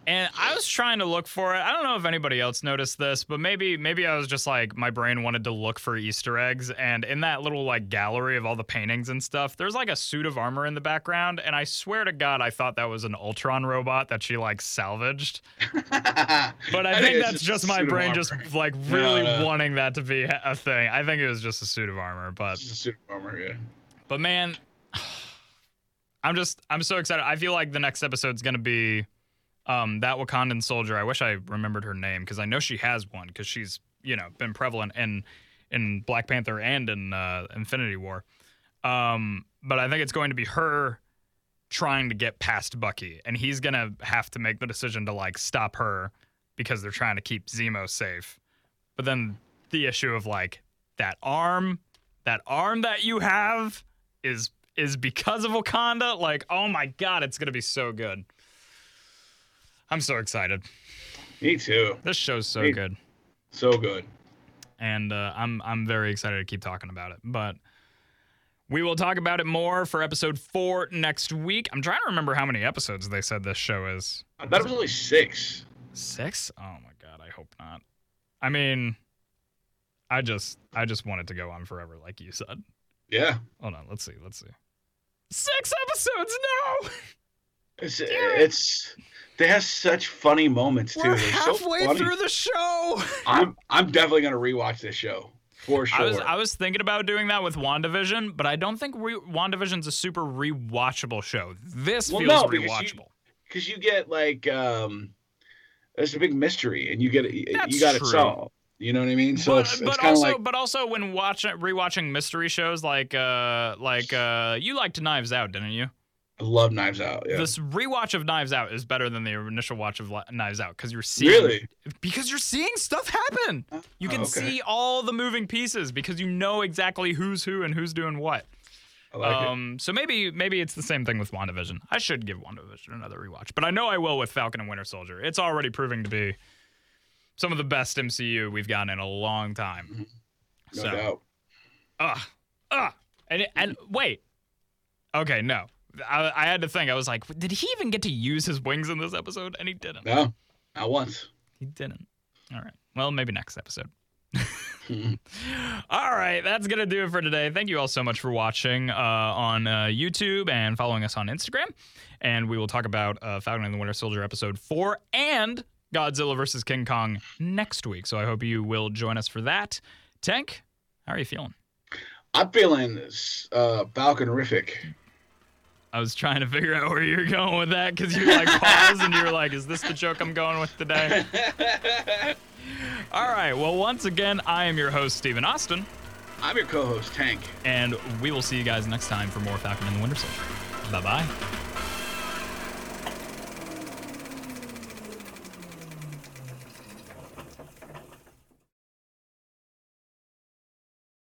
And I was trying to look for it. I don't know if anybody else noticed this, but maybe I was just like, my brain wanted to look for Easter eggs. And in that little like gallery of all the paintings and stuff, there's like a suit of armor in the background. And I swear to God, I thought that was an Ultron robot that she like salvaged. But I think that's just my brain just like really wanting that to be a thing. I think it was just a suit of armor, but it's just a suit of armor, yeah. But man, I'm so excited. I feel like the next episode's gonna be that Wakandan soldier. I wish I remembered her name because I know she has one because she's, you know, been prevalent in Black Panther and in Infinity War. But I think it's going to be her trying to get past Bucky, and he's going to have to make the decision to like stop her because they're trying to keep Zemo safe. But then the issue of like that arm that you have is because of Wakanda. Like, oh my God, it's going to be so good. I'm so excited. Me too. This show's so good. So good. And I'm very excited to keep talking about it. But we will talk about it more for episode 4 next week. I'm trying to remember how many episodes they said this show is. I thought it was only 6. 6? Oh my God, I hope not. I mean, I just want it to go on forever, like you said. Yeah. Hold on, let's see. 6 episodes? No! It's they have such funny moments too. We're They're halfway so through the show. I'm definitely gonna rewatch this show for sure. I was thinking about doing that with WandaVision, but I don't think WandaVision's a super rewatchable show. This feels rewatchable because you get like there's a big mystery and you got it solved. You know what I mean? So it's kind of like. But also when rewatching mystery shows like you liked Knives Out, didn't you? I love Knives Out. Yeah. This rewatch of Knives Out is better than the initial watch of Knives Out because you're seeing you're seeing stuff happen. You can see all the moving pieces because you know exactly who's who and who's doing what. I like it. So maybe it's the same thing with WandaVision. I should give WandaVision another rewatch, but I know I will with Falcon and Winter Soldier. It's already proving to be some of the best MCU we've gotten in a long time. No doubt. And wait. Okay, no. I had to think. I was like, did he even get to use his wings in this episode? And he didn't. No, not once. He didn't. All right. Well, maybe next episode. All right. That's going to do it for today. Thank you all so much for watching on YouTube and following us on Instagram. And we will talk about Falcon and the Winter Soldier episode 4 and Godzilla vs. King Kong next week. So I hope you will join us for that. Tank, how are you feeling? I'm feeling Falcon-rific. I was trying to figure out where you're going with that because you like paused and you were like, is this the joke I'm going with today? All right. Well, once again, I am your host, Stephen Austin. I'm your co-host, Tank. And we will see you guys next time for more Falcon and the Winter Soldier. Bye-bye.